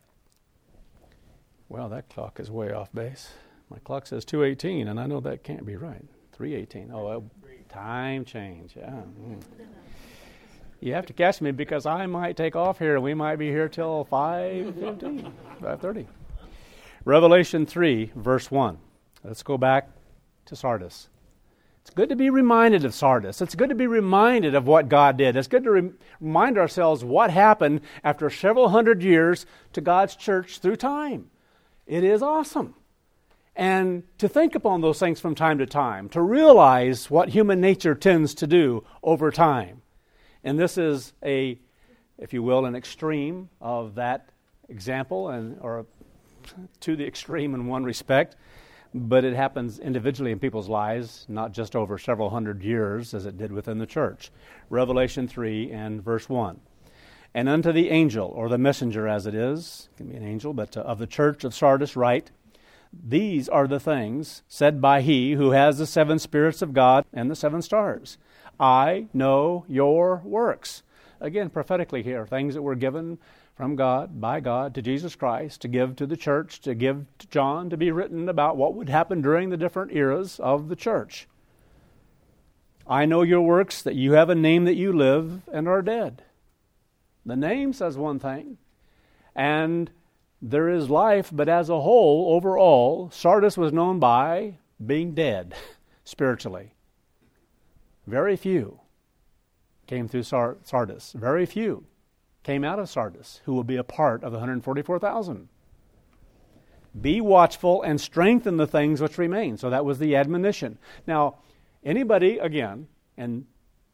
Well, that clock is way off base. My clock says two eighteen, and I know that can't be right. three eighteen. Oh, uh, time change. Yeah. Mm. You have to catch me because I might take off here and we might be here till five fifteen, five thirty. Revelation three, verse one. Let's go back to Sardis. It's good to be reminded of Sardis. It's good to be reminded of what God did. It's good to re- remind ourselves what happened after several hundred years to God's church through time. It is awesome. And to think upon those things from time to time, to realize what human nature tends to do over time. And this is a, if you will, an extreme of that example, and or to the extreme in one respect. But it happens individually in people's lives, not just over several hundred years as it did within the church. Revelation three and verse one. And unto the angel, or the messenger as it is, it can be an angel, but uh, of the church of Sardis write, these are the things said by he who has the seven spirits of God and the seven stars. I know your works. Again, prophetically here, things that were given from God, by God, to Jesus Christ, to give to the church, to give to John, to be written about what would happen during the different eras of the church. I know your works, that you have a name that you live and are dead. The name says one thing, and there is life, but as a whole, overall, Sardis was known by being dead spiritually. Very few came through Sardis. Very few came out of Sardis who will be a part of the one hundred forty-four thousand. Be watchful and strengthen the things which remain. So that was the admonition. Now, anybody, again, and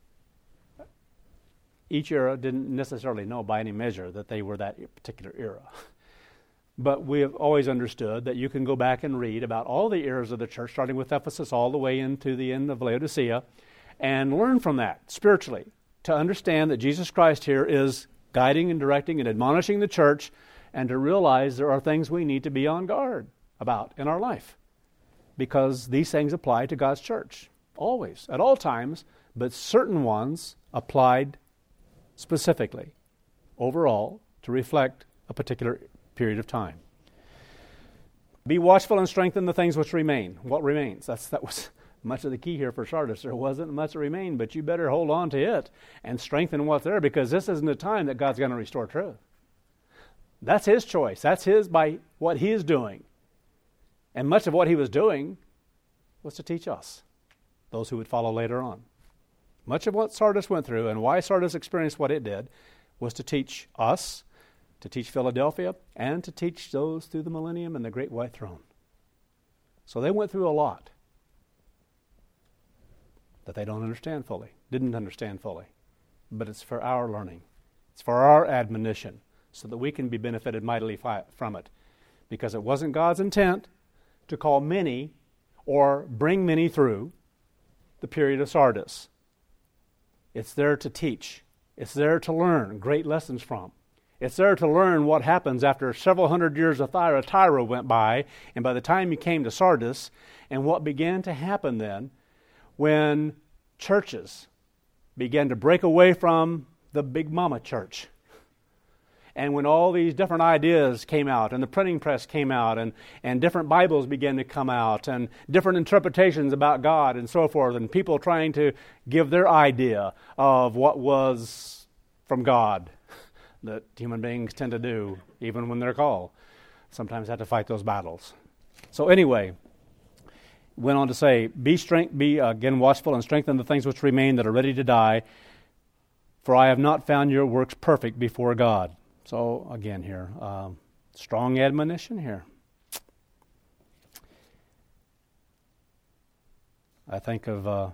each era didn't necessarily know by any measure that they were that particular era. But we have always understood that you can go back and read about all the eras of the church, starting with Ephesus all the way into the end of Laodicea, and learn from that spiritually to understand that Jesus Christ here is guiding and directing and admonishing the church, and to realize there are things we need to be on guard about in our life, because these things apply to God's church, always, at all times, but certain ones applied specifically, overall, to reflect a particular period of time. Be watchful and strengthen the things which remain. What remains? That's that was much of the key here for Sardis. There wasn't much that remained, but you better hold on to it and strengthen what's there, because this isn't the time that God's going to restore truth. That's His choice. That's His by what He is doing. And much of what He was doing was to teach us, those who would follow later on. Much of what Sardis went through and why Sardis experienced what it did was to teach us, to teach Philadelphia, and to teach those through the millennium and the great white throne. So they went through a lot. that they don't understand fully, didn't understand fully. But it's for our learning. It's for our admonition, so that we can be benefited mightily fi- from it. Because it wasn't God's intent to call many or bring many through the period of Sardis. It's there to teach. It's there to learn great lessons from. It's there to learn what happens after several hundred years of Thyatira went by, and by the time you came to Sardis, and what began to happen then when churches began to break away from the big mama church. And when all these different ideas came out, and the printing press came out, and, and different Bibles began to come out, and different interpretations about God and so forth, and people trying to give their idea of what was from God that human beings tend to do, even when they're called. Sometimes have to fight those battles. So anyway, went on to say, Be strength, be again watchful and strengthen the things which remain that are ready to die, for I have not found your works perfect before God. So again here, uh, strong admonition here. I think of, uh,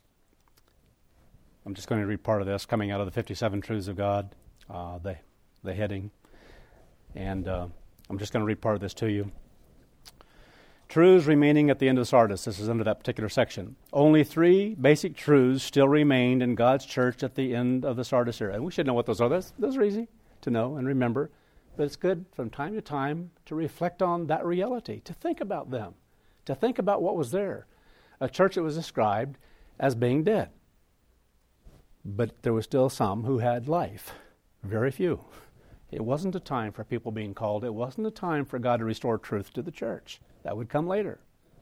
I'm just going to read part of this coming out of the fifty-seven Truths of God, uh, the, the heading. And uh, I'm just going to read part of this to you. Truths remaining at the end of Sardis. This is under that particular section. Only three basic truths still remained in God's church at the end of the Sardis era. And we should know what those are. Those, those are easy to know and remember. But it's good from time to time to reflect on that reality, to think about them, to think about what was there. A church that was described as being dead. But there were still some who had life. Very few. It wasn't a time for people being called. It wasn't a time for God to restore truth to the church. That would come later.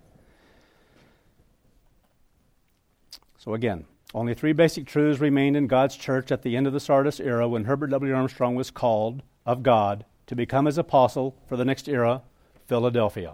So again, only three basic truths remained in God's church at the end of the Sardis era when Herbert W. Armstrong was called of God to become his apostle for the next era, Philadelphia.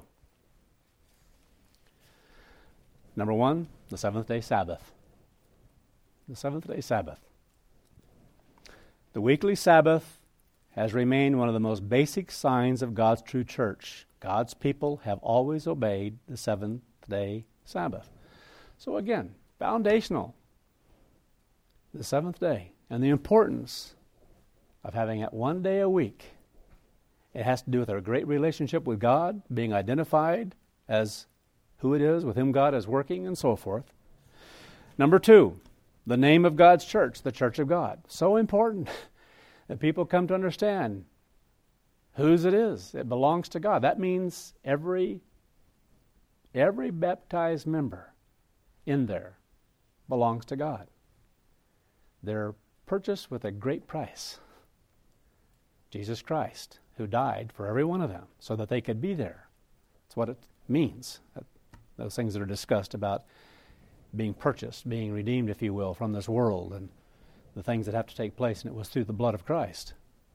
Number one, the seventh-day Sabbath. The seventh-day Sabbath. The weekly Sabbath has remained one of the most basic signs of God's true church. God's people have always obeyed the seventh-day Sabbath. So again, foundational. The seventh day and the importance of having it one day a week. It has to do with our great relationship with God, being identified as who it is with whom God is working and so forth. Number two, the name of God's church, the Church of God. So important that people come to understand whose it is. It belongs to God. That means every, every baptized member in there belongs to God. They're purchased with a great price. Jesus Christ, who died for every one of them so that they could be there. That's what it means. Those things that are discussed about being purchased, being redeemed, if you will, from this world and the things that have to take place, and it was through the blood of Christ.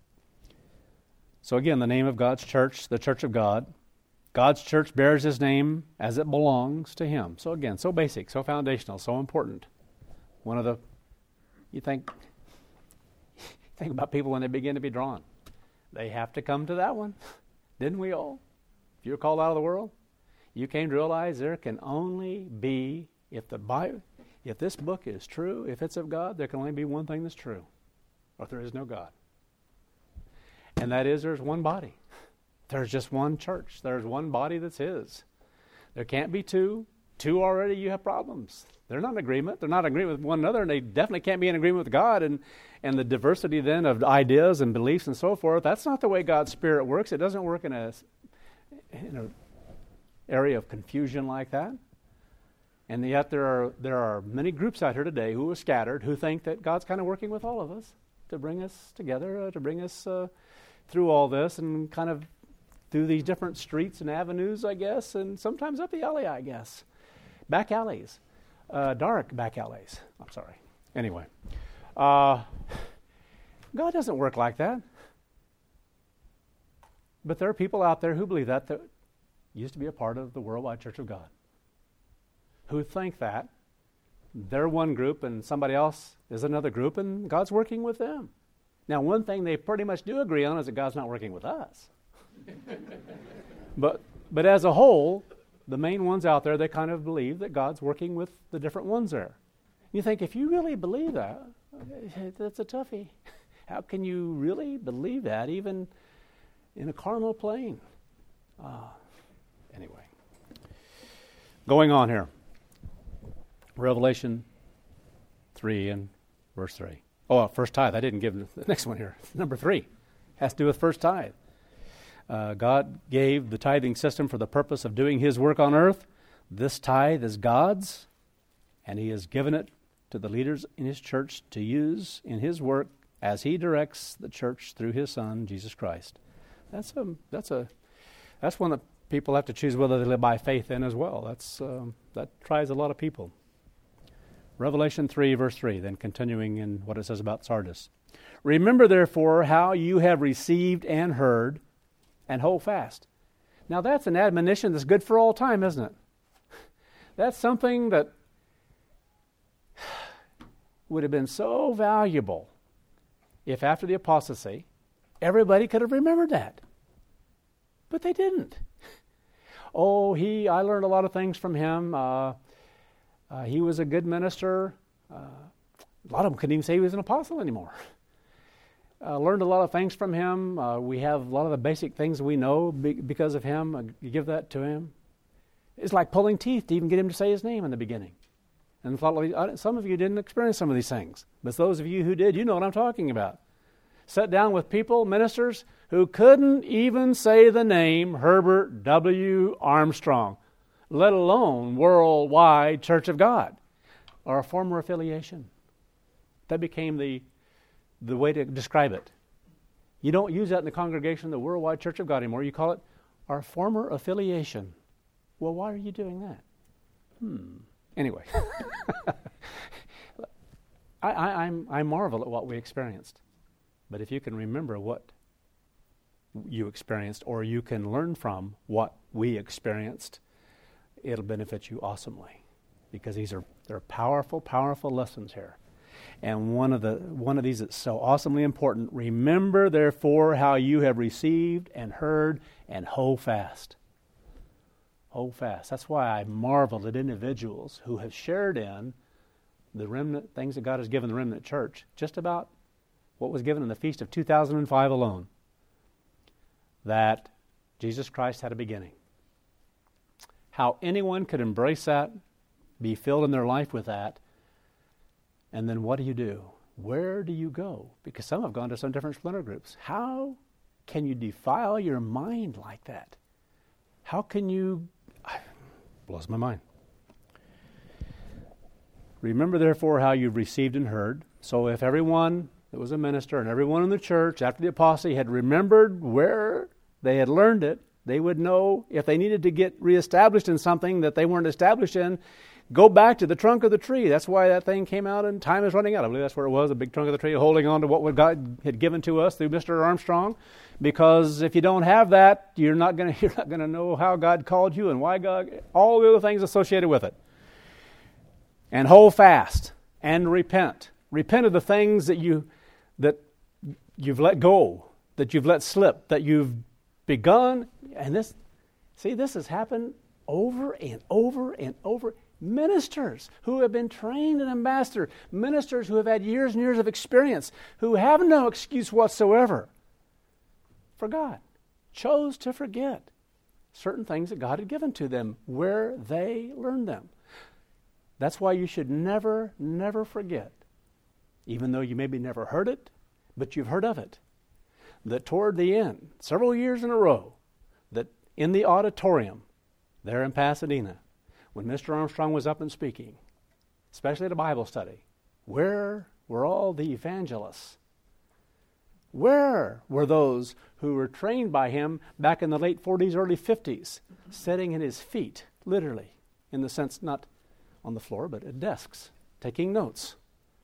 So again, the name of God's church, the Church of God. God's church bears his name as it belongs to him. So again, so basic, so foundational, so important. One of the, you think, think about people when they begin to be drawn. They have to come to that one. Didn't we all? If you're called out of the world, you came to realize there can only be, if the Bible, if this book is true, if it's of God, there can only be one thing that's true, or there is no God. And that is there's one body. There's just one church. There's one body that's his. There can't be two. Two already, you have problems. They're not in agreement. They're not in agreement with one another, and they definitely can't be in agreement with God. And, and the diversity then of ideas and beliefs and so forth, that's not the way God's Spirit works. It doesn't work in a in an area of confusion like that. And yet there are there are many groups out here today who are scattered, who think that God's kind of working with all of us to bring us together, uh, to bring us uh, through all this and kind of through these different streets and avenues, I guess, and sometimes up the alley, I guess. Back alleys. Uh, dark back alleys. I'm sorry. Anyway. Uh, God doesn't work like that. But there are people out there who believe that, that used to be a part of the Worldwide Church of God, who think that they're one group and somebody else is another group and God's working with them. Now, one thing they pretty much do agree on is that God's not working with us. but but as a whole, the main ones out there, they kind of believe that God's working with the different ones there. You think, if you really believe that, that's a toughie. How can you really believe that, even in a carnal plane? Uh, anyway. Going on here. Revelation three and verse three. Oh, first tithe. I didn't give the next one here. Number three has to do with first tithe. Uh, God gave the tithing system for the purpose of doing His work on earth. This tithe is God's, and He has given it to the leaders in His church to use in His work as He directs the church through His Son, Jesus Christ. That's a that's a that's one that people have to choose whether they live by faith in as well. That's um, that tries a lot of people. Revelation three, verse three, then continuing in what it says about Sardis. Remember, therefore, how you have received and heard, and hold fast. Now that's an admonition that's good for all time, isn't it? That's something that would have been so valuable if after the apostasy, everybody could have remembered that. But they didn't. Oh, he, I learned a lot of things from him. Uh, uh, he was a good minister. Uh, a lot of them couldn't even say he was an apostle anymore. Uh, learned a lot of things from him. Uh, we have a lot of the basic things we know be- because of him. Uh, you give that to him. It's like pulling teeth to even get him to say his name in the beginning. And some of you didn't experience some of these things. But those of you who did, you know what I'm talking about. Sat down with people, ministers, who couldn't even say the name Herbert W. Armstrong, let alone Worldwide Church of God, or a former affiliation. That became the, the way to describe it. You don't use that in the congregation of the Worldwide Church of God anymore. You call it our former affiliation. Well, why are you doing that? Hmm. Anyway, I, I, I'm, I marvel at what we experienced. But if you can remember what you experienced, or you can learn from what we experienced, it'll benefit you awesomely. Because these are they're powerful, powerful lessons here. And one of the one of these that's so awesomely important, remember therefore how you have received and heard, and hold fast. Hold fast. That's why I marvel at individuals who have shared in the remnant things that God has given the remnant church, just about what was given in the feast of two thousand five alone, that Jesus Christ had a beginning. How anyone could embrace that, be filled in their life with that, and then what do you do? Where do you go? Because some have gone to some different splinter groups. How can you defile your mind like that? How can you... Blows my mind. Remember, therefore, how you've received and heard. So if everyone that was a minister and everyone in the church after the apostasy had remembered where they had learned it, they would know if they needed to get reestablished in something that they weren't established in, go back to the trunk of the tree. That's why that thing came out and time is running out. I believe that's where it was, a big trunk of the tree holding on to what God had given to us through Mister Armstrong. Because if you don't have that, you're not going to you're not going to know how God called you and why God, all the other things associated with it. And hold fast and repent. Repent of the things that you that you've let go, that you've let slip, that you've begun. And this, see, this has happened over and over and over. Ministers who have been trained in ambassador, ministers who have had years and years of experience, who have no excuse whatsoever, forgot, chose to forget certain things that God had given to them where they learned them. That's why you should never, never forget, even though you maybe never heard it, but you've heard of it, that toward the end, several years in a row, that in the auditorium there in Pasadena, when Mister Armstrong was up and speaking, especially at a Bible study, where were all the evangelists? Where were those who were trained by him back in the late forties, early fifties, sitting at his feet, literally, in the sense not on the floor, but at desks, taking notes,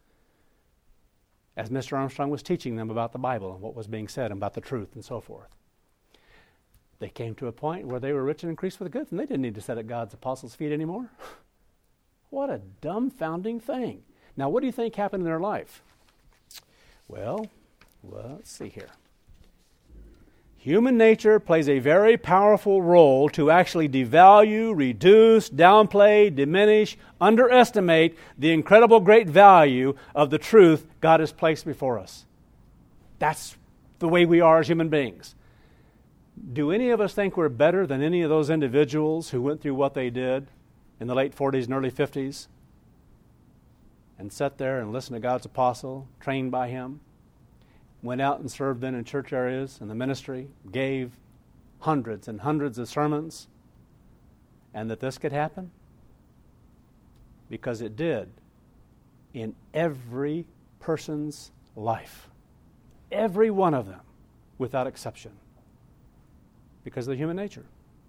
as Mister Armstrong was teaching them about the Bible and what was being said about the truth and so forth? They came to a point where they were rich and increased with goods, and they didn't need to sit at God's apostles' feet anymore. What a dumbfounding thing. Now, what do you think happened in their life? Well, well, let's see here. Human nature plays a very powerful role to actually devalue, reduce, downplay, diminish, underestimate the incredible great value of the truth God has placed before us. That's the way we are as human beings. Do any of us think we're better than any of those individuals who went through what they did in the late forties and early fifties and sat there and listened to God's apostle, trained by him, went out and served then in church areas in the ministry, gave hundreds and hundreds of sermons, and that this could happen? Because it did in every person's life. Every one of them, without exception. Because of the human nature.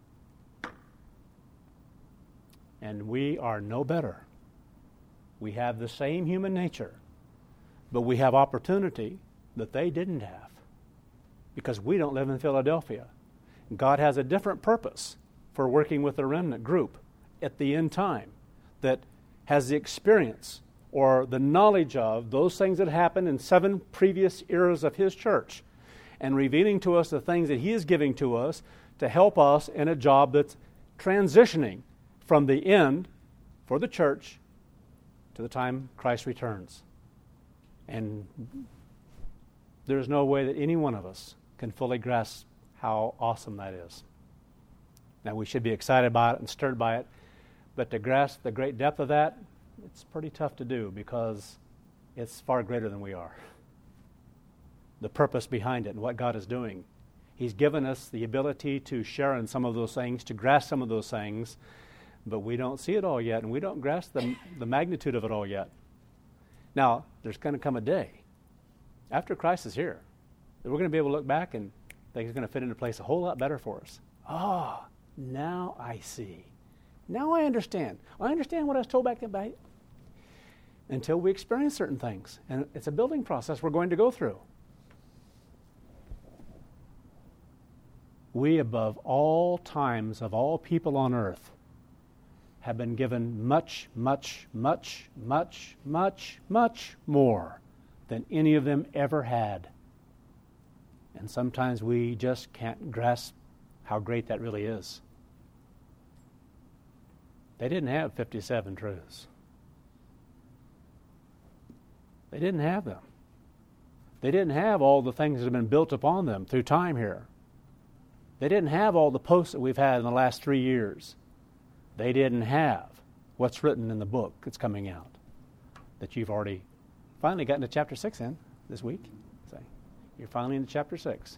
And we are no better. We have the same human nature, but we have opportunity that they didn't have because we don't live in Philadelphia. God has a different purpose for working with the remnant group at the end time that has the experience or the knowledge of those things that happened in seven previous eras of his church and revealing to us the things that he is giving to us to help us in a job that's transitioning from the end for the church to the time Christ returns. And there's no way that any one of us can fully grasp how awesome that is. Now, we should be excited by it and stirred by it, but to grasp the great depth of that, it's pretty tough to do because it's far greater than we are. The purpose behind it and what God is doing. He's given us the ability to share in some of those things, to grasp some of those things, but we don't see it all yet, and we don't grasp the, the magnitude of it all yet. Now, there's going to come a day, after Christ is here, that we're going to be able to look back and things are going to fit into place a whole lot better for us. Ah, now I see. Now I understand. I understand what I was told back then, but until we experience certain things. And it's a building process we're going to go through. We, above all times of all people on earth, have been given much, much, much, much, much, much more than any of them ever had. And sometimes we just can't grasp how great that really is. They didn't have fifty-seven truths. They didn't have them. They didn't have all the things that have been built upon them through time here. They didn't have all the posts that we've had in the last three years. They didn't have what's written in the book that's coming out that you've already finally gotten to chapter six in this week. So you're finally into chapter six.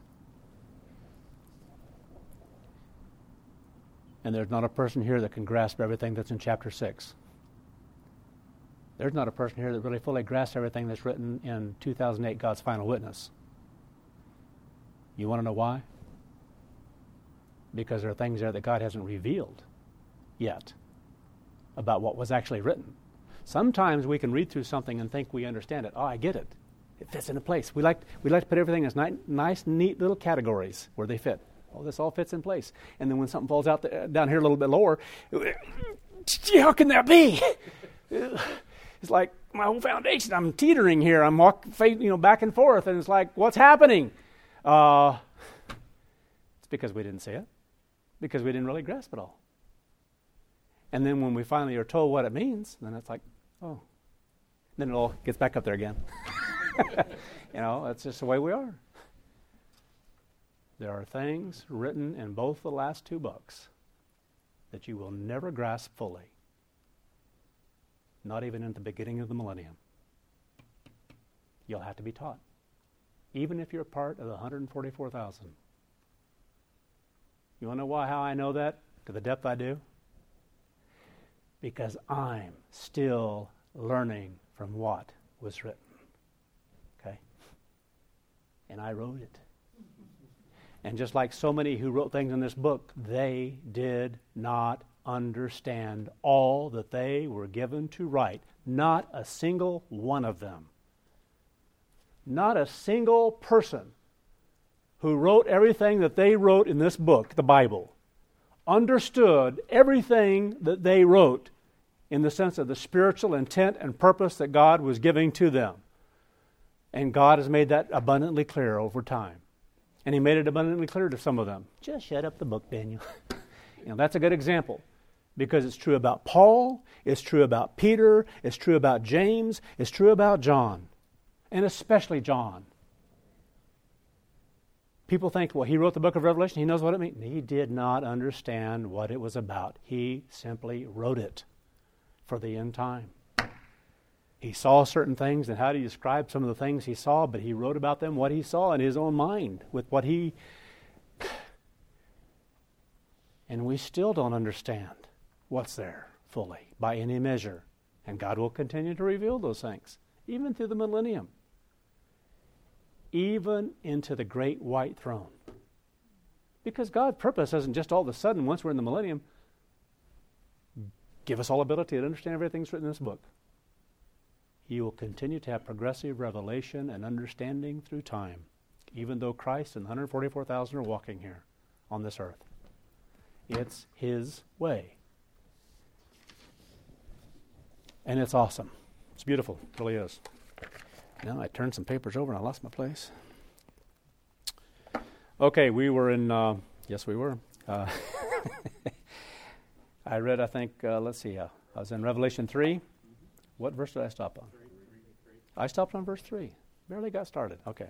And there's not a person here that can grasp everything that's in chapter six. There's not a person here that really fully grasps everything that's written in two thousand eight, God's Final Witness. You want to know why? Because there are things there that God hasn't revealed yet about what was actually written. Sometimes we can read through something and think we understand it. Oh, I get it. It fits into place. We like we like to put everything in nice, nice, neat little categories where they fit. Oh, this all fits in place. And then when something falls out the, down here a little bit lower, how can that be? It's like my whole foundation. I'm teetering here. I'm walking, you know, back and forth, and it's like, what's happening? Uh, it's because we didn't see it, because we didn't really grasp it all. And then when we finally are told what it means, then it's like, oh. Then it all gets back up there again. You know, that's just the way we are. There are things written in both the last two books that you will never grasp fully. Not even in the beginning of the millennium. You'll have to be taught. Even if you're part of the one hundred forty-four thousand. You want to know why, how I know that to the depth I do? Because I'm still learning from what was written. Okay? And I wrote it. And just like so many who wrote things in this book, they did not understand all that they were given to write. Not a single one of them. Not a single person who wrote everything that they wrote in this book, the Bible, understood everything that they wrote in the sense of the spiritual intent and purpose that God was giving to them. And God has made that abundantly clear over time. And he made it abundantly clear to some of them. Just shut up the book, Daniel. You know, that's a good example because it's true about Paul, it's true about Peter, it's true about James, it's true about John, and especially John. People think, well, he wrote the book of Revelation, he knows what it means. He did not understand what it was about. He simply wrote it for the end time. He saw certain things, and how do you describe some of the things he saw? But he wrote about them, what he saw in his own mind, with what he... And we still don't understand what's there fully, by any measure. And God will continue to reveal those things, even through the millennium. Even into the great white throne. Because God's purpose isn't just all of a sudden, once we're in the millennium, give us all ability to understand everything that's written in this book. He will continue to have progressive revelation and understanding through time, even though Christ and one hundred forty-four thousand are walking here on this earth. It's His way. And it's awesome. It's beautiful. It really is. Now I turned some papers over and I lost my place. Okay, we were in, uh, yes we were. Uh, I read, I think, uh, let's see, uh, I was in Revelation three. What verse did I stop on? I stopped on verse three. Barely got started. Okay.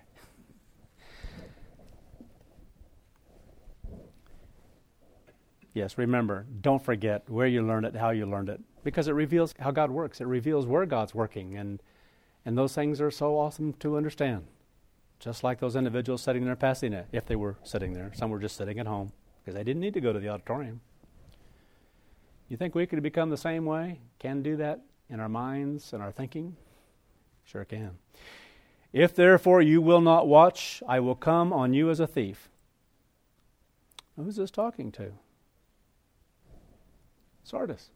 Yes, remember, don't forget where you learned it, how you learned it, because it reveals how God works. It reveals where God's working, and and those things are so awesome to understand. Just like those individuals sitting there passing it, if they were sitting there. Some were just sitting at home, because they didn't need to go to the auditorium. You think we could become the same way? Can do that in our minds and our thinking? Sure can. If therefore you will not watch, I will come on you as a thief. Who's this talking to? Sardis.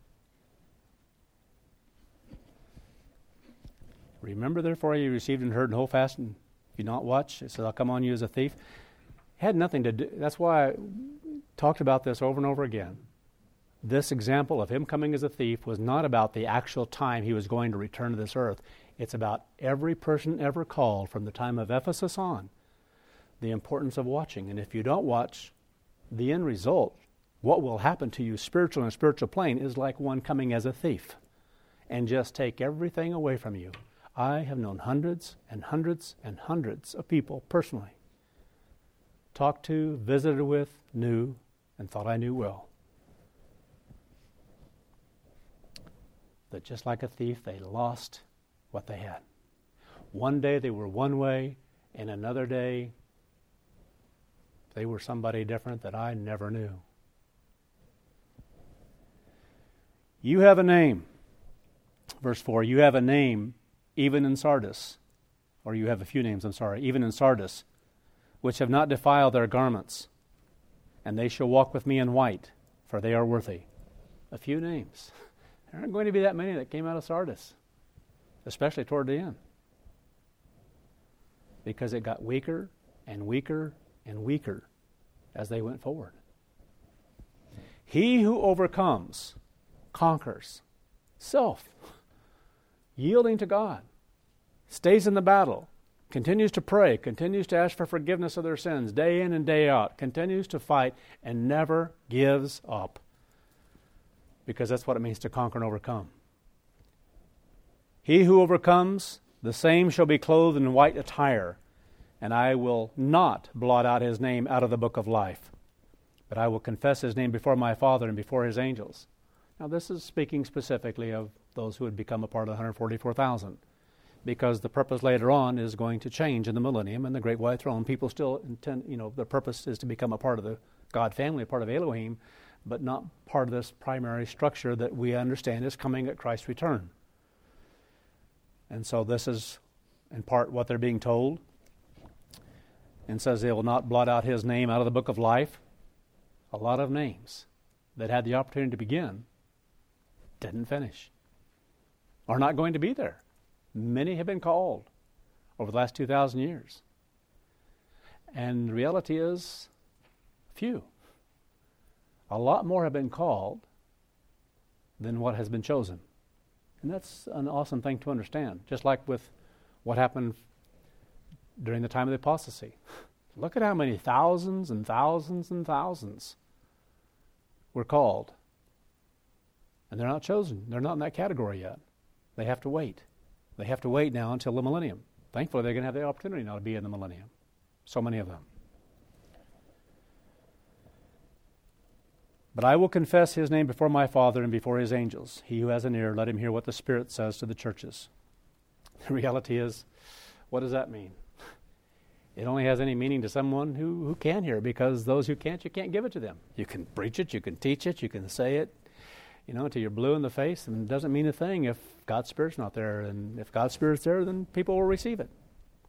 Remember therefore you received and heard and hold fast, and if you not watch, it says, I'll come on you as a thief. It had nothing to do, that's why I talked about this over and over again. This example of him coming as a thief was not about the actual time he was going to return to this earth. It's about every person ever called from the time of Ephesus on, the importance of watching. And if you don't watch, the end result, what will happen to you spiritual and spiritual plane, is like one coming as a thief and just take everything away from you. I have known hundreds and hundreds and hundreds of people personally, talked to, visited with, knew, and thought I knew well, that just like a thief, they lost what they had. One day they were one way, and another day they were somebody different that I never knew. You have a name. Verse four, you have a name even in Sardis, or you have a few names, I'm sorry, even in Sardis, which have not defiled their garments, and they shall walk with me in white, for they are worthy. A few names. There aren't going to be that many that came out of Sardis, especially toward the end, because it got weaker and weaker and weaker as they went forward. He who overcomes conquers self, yielding to God, stays in the battle, continues to pray, continues to ask for forgiveness of their sins day in and day out, continues to fight, and never gives up. Because that's what it means to conquer and overcome. He who overcomes, the same shall be clothed in white attire, and I will not blot out his name out of the book of life, but I will confess his name before my Father and before his angels. Now this is speaking specifically of those who would become a part of the one hundred forty-four thousand, because the purpose later on is going to change in the millennium and the great white throne. People still intend, you know, the purpose is to become a part of the God family, a part of Elohim, but not part of this primary structure that we understand is coming at Christ's return. And so this is in part what they're being told. And says they will not blot out his name out of the book of life. A lot of names that had the opportunity to begin didn't finish, are not going to be there. Many have been called over the last two thousand years. And the reality is, few. A lot more have been called than what has been chosen. And that's an awesome thing to understand. Just like with what happened during the time of the apostasy. Look at how many thousands and thousands and thousands were called. And they're not chosen. They're not in that category yet. They have to wait. They have to wait now until the millennium. Thankfully, they're going to have the opportunity now to be in the millennium. So many of them. But I will confess his name before my Father and before his angels. He who has an ear, let him hear what the Spirit says to the churches. The reality is, what does that mean? It only has any meaning to someone who, who can hear, because those who can't, you can't give it to them. You can preach it, you can teach it, you can say it, you know, until you're blue in the face, and it doesn't mean a thing if God's Spirit's not there. And if God's Spirit's there, then people will receive it.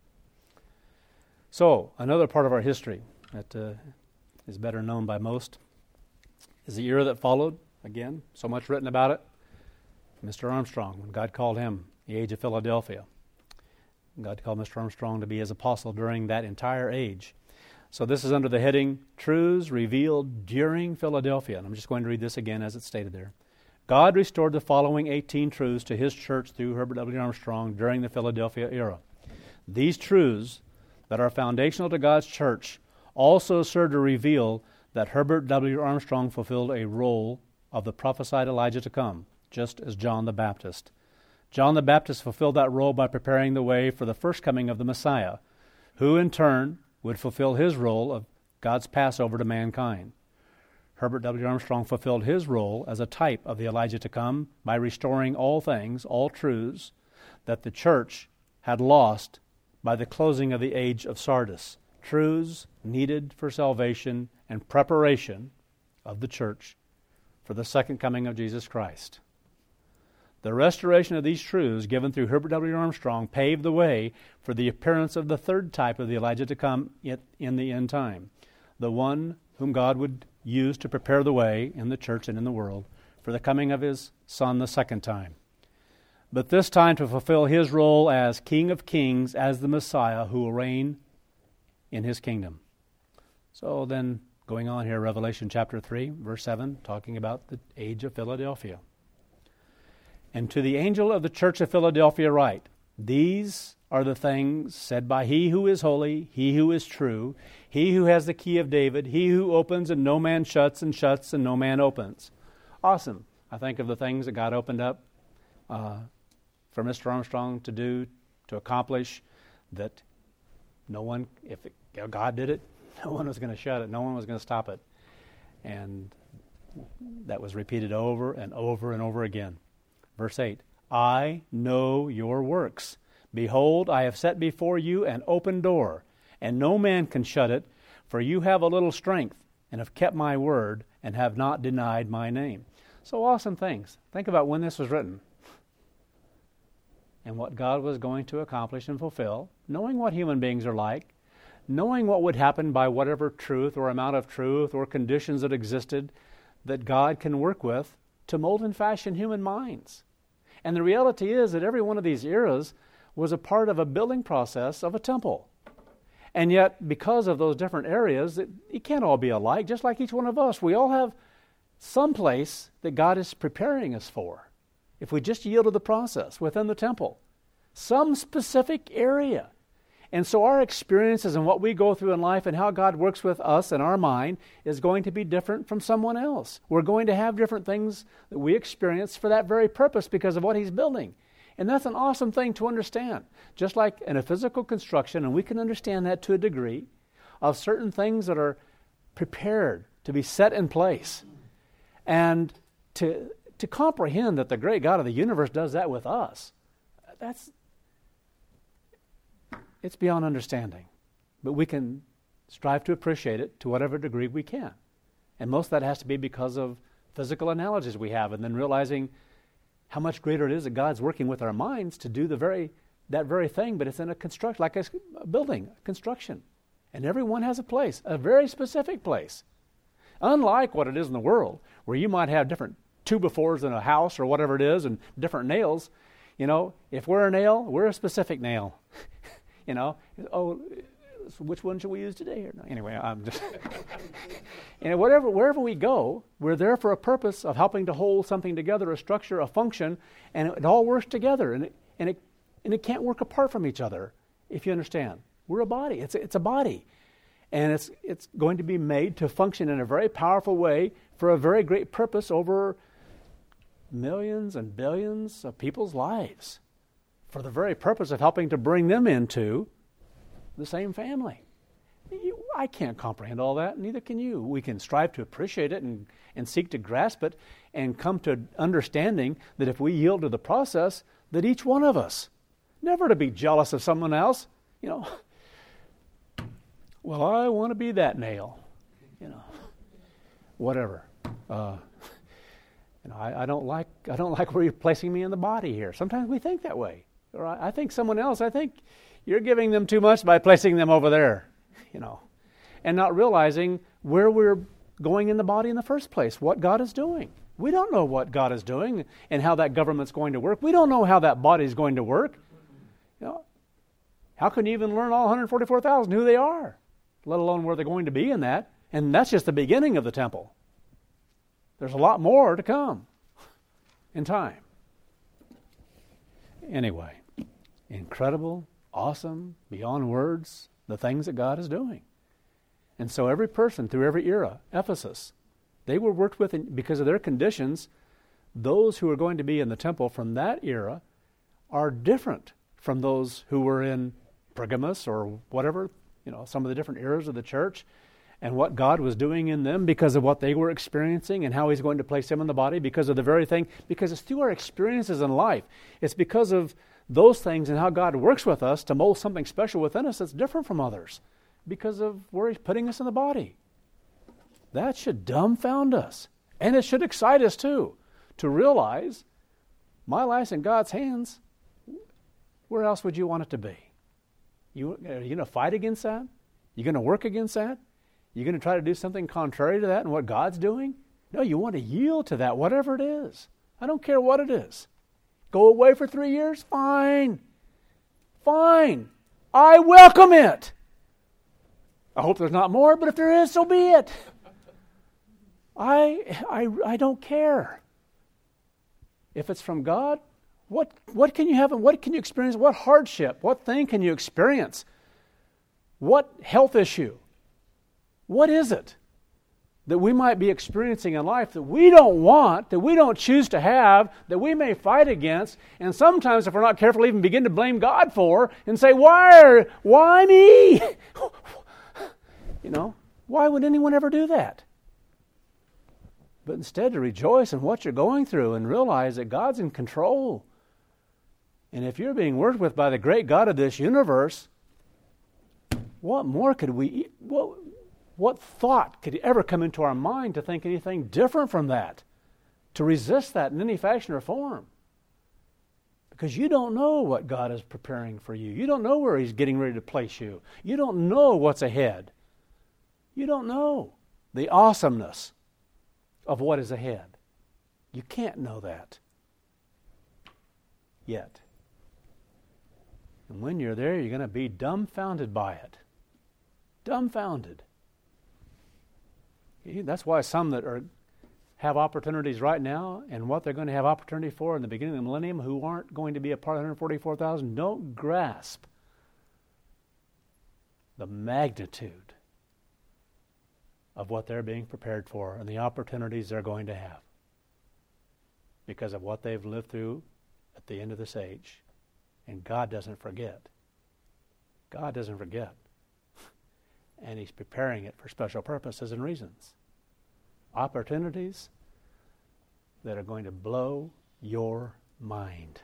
So, another part of our history that uh, is better known by most is the era that followed. Again, so much written about it. Mister Armstrong, when God called him, the age of Philadelphia. God called Mister Armstrong to be his apostle during that entire age. So this is under the heading, Truths Revealed During Philadelphia. And I'm just going to read this again as it's stated there. God restored the following eighteen truths to his church through Herbert W. Armstrong during the Philadelphia era. These truths that are foundational to God's church also serve to reveal that Herbert W. Armstrong fulfilled a role of the prophesied Elijah to come, just as John the Baptist. John the Baptist fulfilled that role by preparing the way for the first coming of the Messiah, who in turn would fulfill his role of God's Passover to mankind. Herbert W. Armstrong fulfilled his role as a type of the Elijah to come by restoring all things, all truths, that the church had lost by the closing of the age of Sardis, truths needed for salvation and preparation of the church for the second coming of Jesus Christ. The restoration of these truths given through Herbert W. Armstrong paved the way for the appearance of the third type of the Elijah to come in the end time, the one whom God would use to prepare the way in the church and in the world for the coming of his Son the second time. But this time to fulfill his role as King of Kings, as the Messiah who will reign in his kingdom. So then, going on here, Revelation chapter three, verse seven, talking about the age of Philadelphia. And to the angel of the church of Philadelphia write, these are the things said by he who is holy, he who is true, he who has the key of David, he who opens and no man shuts, and shuts and no man opens. Awesome. I think of the things that God opened up uh, for Mister Armstrong to do, to accomplish, that no one, if it, God did it, no one was going to shut it, no one was going to stop it. And that was repeated over and over and over again. Verse eight, I know your works. Behold, I have set before you an open door, and no man can shut it, for you have a little strength, and have kept my word, and have not denied my name. So awesome things. Think about when this was written, and what God was going to accomplish and fulfill, knowing what human beings are like, knowing what would happen by whatever truth or amount of truth or conditions that existed that God can work with to mold and fashion human minds. And the reality is that every one of these eras was a part of a building process of a temple. And yet, because of those different areas, it, it can't all be alike, just like each one of us. We all have some place that God is preparing us for, if we just yield to the process within the temple. Some specific area. And so our experiences and what we go through in life and how God works with us and our mind is going to be different from someone else. We're going to have different things that we experience for that very purpose because of what he's building. And that's an awesome thing to understand. Just like in a physical construction, and we can understand that to a degree, of certain things that are prepared to be set in place. And to, to comprehend that the great God of the universe does that with us, that's... it's beyond understanding. But we can strive to appreciate it to whatever degree we can. And most of that has to be because of physical analogies we have, and then realizing how much greater it is that God's working with our minds to do the very that very thing, but it's in a construction, like a, a building, a construction. And everyone has a place, a very specific place. Unlike what it is in the world, where you might have different two-by-fours in a house or whatever it is, and different nails. You know, if we're a nail, we're a specific nail. You know, oh, which one should we use today? Or no? Anyway, I'm just, you know, whatever, wherever we go, we're there for a purpose of helping to hold something together, a structure, a function, and it, it all works together, and it, and it and it can't work apart from each other. If you understand, we're a body. It's a, it's a body, And it's it's going to be made to function in a very powerful way for a very great purpose over millions and billions of people's lives, for the very purpose of helping to bring them into the same family. You, I can't comprehend all that, neither can you. We can strive to appreciate it and, and seek to grasp it and come to understanding that if we yield to the process, that each one of us, never to be jealous of someone else, you know, well, I want to be that nail, you know, whatever. Uh, you know, I, I don't like I don't like where you're placing me in the body here. Sometimes we think that way. Or I, I think someone else. I think you're giving them too much by placing them over there, you know, and not realizing where we're going in the body in the first place. What God is doing. We don't know what God is doing and how that government's going to work. We don't know how that body is going to work. You know, how can you even learn all one hundred forty-four thousand who they are, let alone where they're going to be in that? And that's just the beginning of the temple. There's a lot more to come in time. Anyway, incredible, awesome, beyond words, the things that God is doing. And so every person through every era, Ephesus, they were worked with in, because of their conditions. Those who are going to be in the temple from that era are different from those who were in Pergamos or whatever, you know, some of the different eras of the church, and what God was doing in them because of what they were experiencing and how He's going to place them in the body because of the very thing, because it's through our experiences in life. It's because of those things and how God works with us to mold something special within us that's different from others because of where He's putting us in the body. That should dumbfound us. And it should excite us too, to realize my life's in God's hands. Where else would you want it to be? You, are you going to fight against that? You going to work against that? You going to try to do something contrary to that and what God's doing? No, you want to yield to that, whatever it is. I don't care what it is. Go away for three years? Fine. Fine. I welcome it. I hope there's not more, but if there is, so be it. I, I, I don't care. If it's from God, what, what can you have and what can you experience? What hardship? What thing can you experience? What health issue? What is it that we might be experiencing in life that we don't want, that we don't choose to have, that we may fight against, and sometimes, if we're not careful, even begin to blame God for and say, why, are, why me? You know, why would anyone ever do that? But instead to rejoice in what you're going through and realize that God's in control. And if you're being worked with by the great God of this universe, what more could we, what, what thought could ever come into our mind to think anything different from that? To resist that in any fashion or form? Because you don't know what God is preparing for you. You don't know where He's getting ready to place you. You don't know what's ahead. You don't know the awesomeness of what is ahead. You can't know that yet. And when you're there, you're going to be dumbfounded by it. Dumbfounded. That's why some that are have opportunities right now and what they're going to have opportunity for in the beginning of the millennium who aren't going to be a part of one hundred forty-four thousand don't grasp the magnitude of what they're being prepared for and the opportunities they're going to have because of what they've lived through at the end of this age. And God doesn't forget. God doesn't forget. And He's preparing it for special purposes and reasons. Opportunities that are going to blow your mind.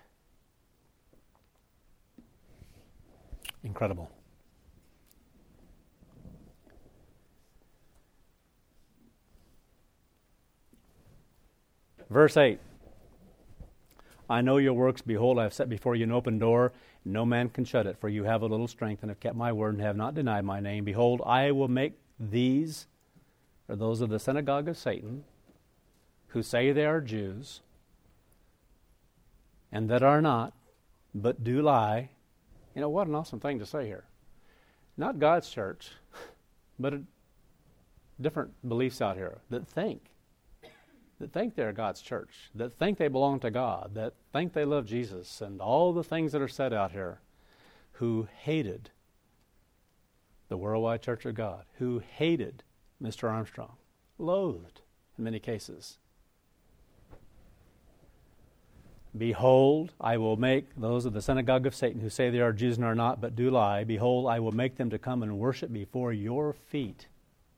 Incredible. Verse eight. I know your works. Behold, I have set before you an open door. No man can shut it. For you have a little strength and have kept my word and have not denied my name. Behold, I will make these, or those of the synagogue of Satan, who say they are Jews, and that are not, but do lie. You know, what an awesome thing to say here. Not God's church, but a, different beliefs out here that think. that think they're God's church, that think they belong to God, that think they love Jesus, and all the things that are said out here, who hated the Worldwide Church of God, who hated Mister Armstrong, loathed in many cases. Behold, I will make those of the synagogue of Satan who say they are Jews and are not, but do lie. Behold, I will make them to come and worship before your feet,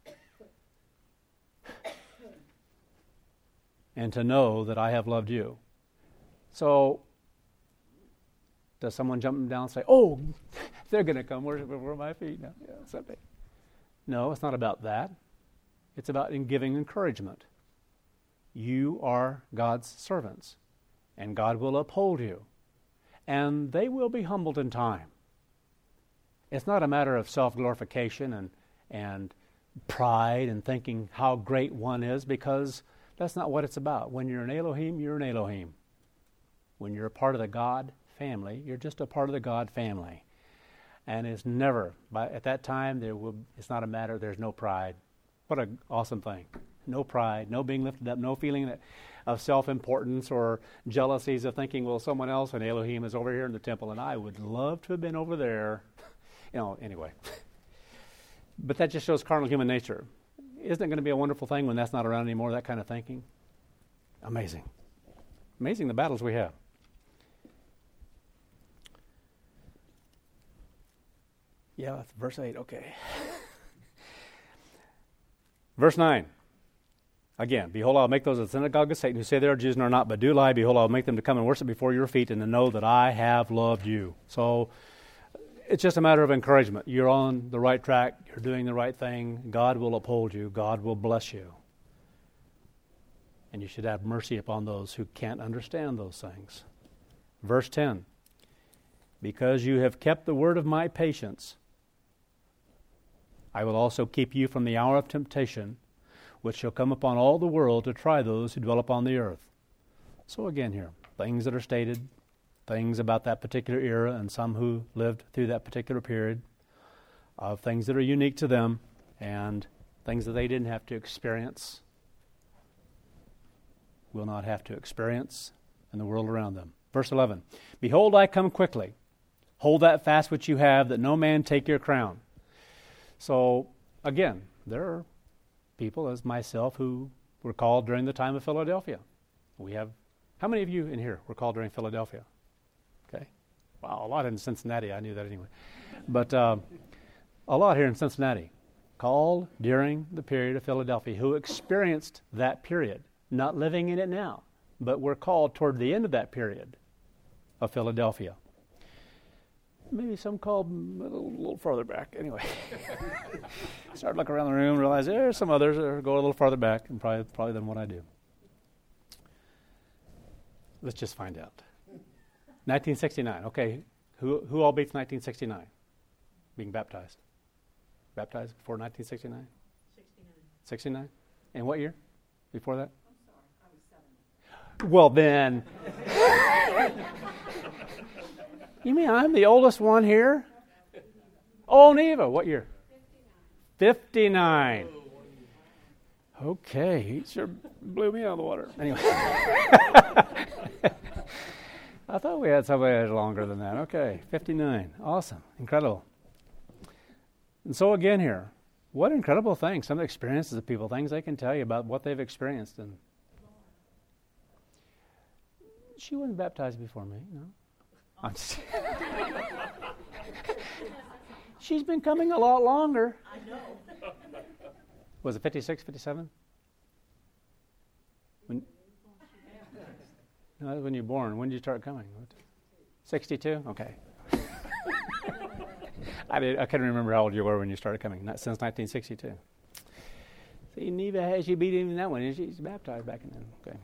and to know that I have loved you. So, does someone jump down and say, oh, they're going to come worship before my feet now? Yeah, someday. No, it's not about that. It's about in giving encouragement. You are God's servants, and God will uphold you, and they will be humbled in time. It's not a matter of self-glorification and, and pride and thinking how great one is, because that's not what it's about. When you're an Elohim, you're an Elohim. When you're a part of the God family, you're just a part of the God family. And it's never, by, at that time, there will, it's not a matter, there's no pride. What an awesome thing. No pride, no being lifted up, no feeling of self-importance or jealousies of thinking, well, someone else, an Elohim, is over here in the temple, and I would love to have been over there. You know, anyway. But that just shows carnal human nature. Isn't it going to be a wonderful thing when that's not around anymore, that kind of thinking? Amazing. Amazing the battles we have. Yeah, that's verse eight, okay. Verse nine. Again, behold, I'll make those of the synagogue of Satan who say they are Jews and are not, but do lie. Behold, I'll make them to come and worship before your feet and to know that I have loved you. So it's just a matter of encouragement. You're on the right track. You're doing the right thing. God will uphold you. God will bless you. And you should have mercy upon those who can't understand those things. Verse ten. Because you have kept the word of my patience, I will also keep you from the hour of temptation, which shall come upon all the world to try those who dwell upon the earth. So again here, things that are stated, things about that particular era and some who lived through that particular period, of things that are unique to them and things that they didn't have to experience, will not have to experience in the world around them. Verse eleven, behold, I come quickly. Hold that fast which you have, that no man take your crown. So, again, there are people as myself who were called during the time of Philadelphia. We have, how many of you in here were called during Philadelphia? Okay. Wow, a lot in Cincinnati. I knew that anyway. But uh, a lot here in Cincinnati. Called during the period of Philadelphia, who experienced that period. Not living in it now, but were called toward the end of that period of Philadelphia. Maybe some called a little, little farther back. Anyway, started looking around the room, realized there's some others that are going a little farther back, and probably probably than what I do. Let's just find out. nineteen sixty-nine. Okay, who who all beats nineteen sixty-nine? Being baptized. Baptized before nineteen sixty-nine? sixty-nine. sixty-nine? And what year? Before that? I'm sorry, I was seventy. Well then. You mean I'm the oldest one here? Oh, Neva, what year? fifty-nine. Okay, he sure blew me out of the water. Anyway. I thought we had somebody that was longer than that. Okay, fifty-nine. Awesome. Incredible. And so again here, what incredible things, some of the experiences of people, things they can tell you about what they've experienced. And she wasn't baptized before me, no. I'm just She's been coming a lot longer. I know. Was it fifty-six, fifty-seven? When, no, that was when you were born. When did you start coming? sixty-two? Okay. I did, I couldn't remember how old you were when you started coming. Not since nineteen sixty-two. See, Neva has you beat even that one. And she's baptized back in then. Okay.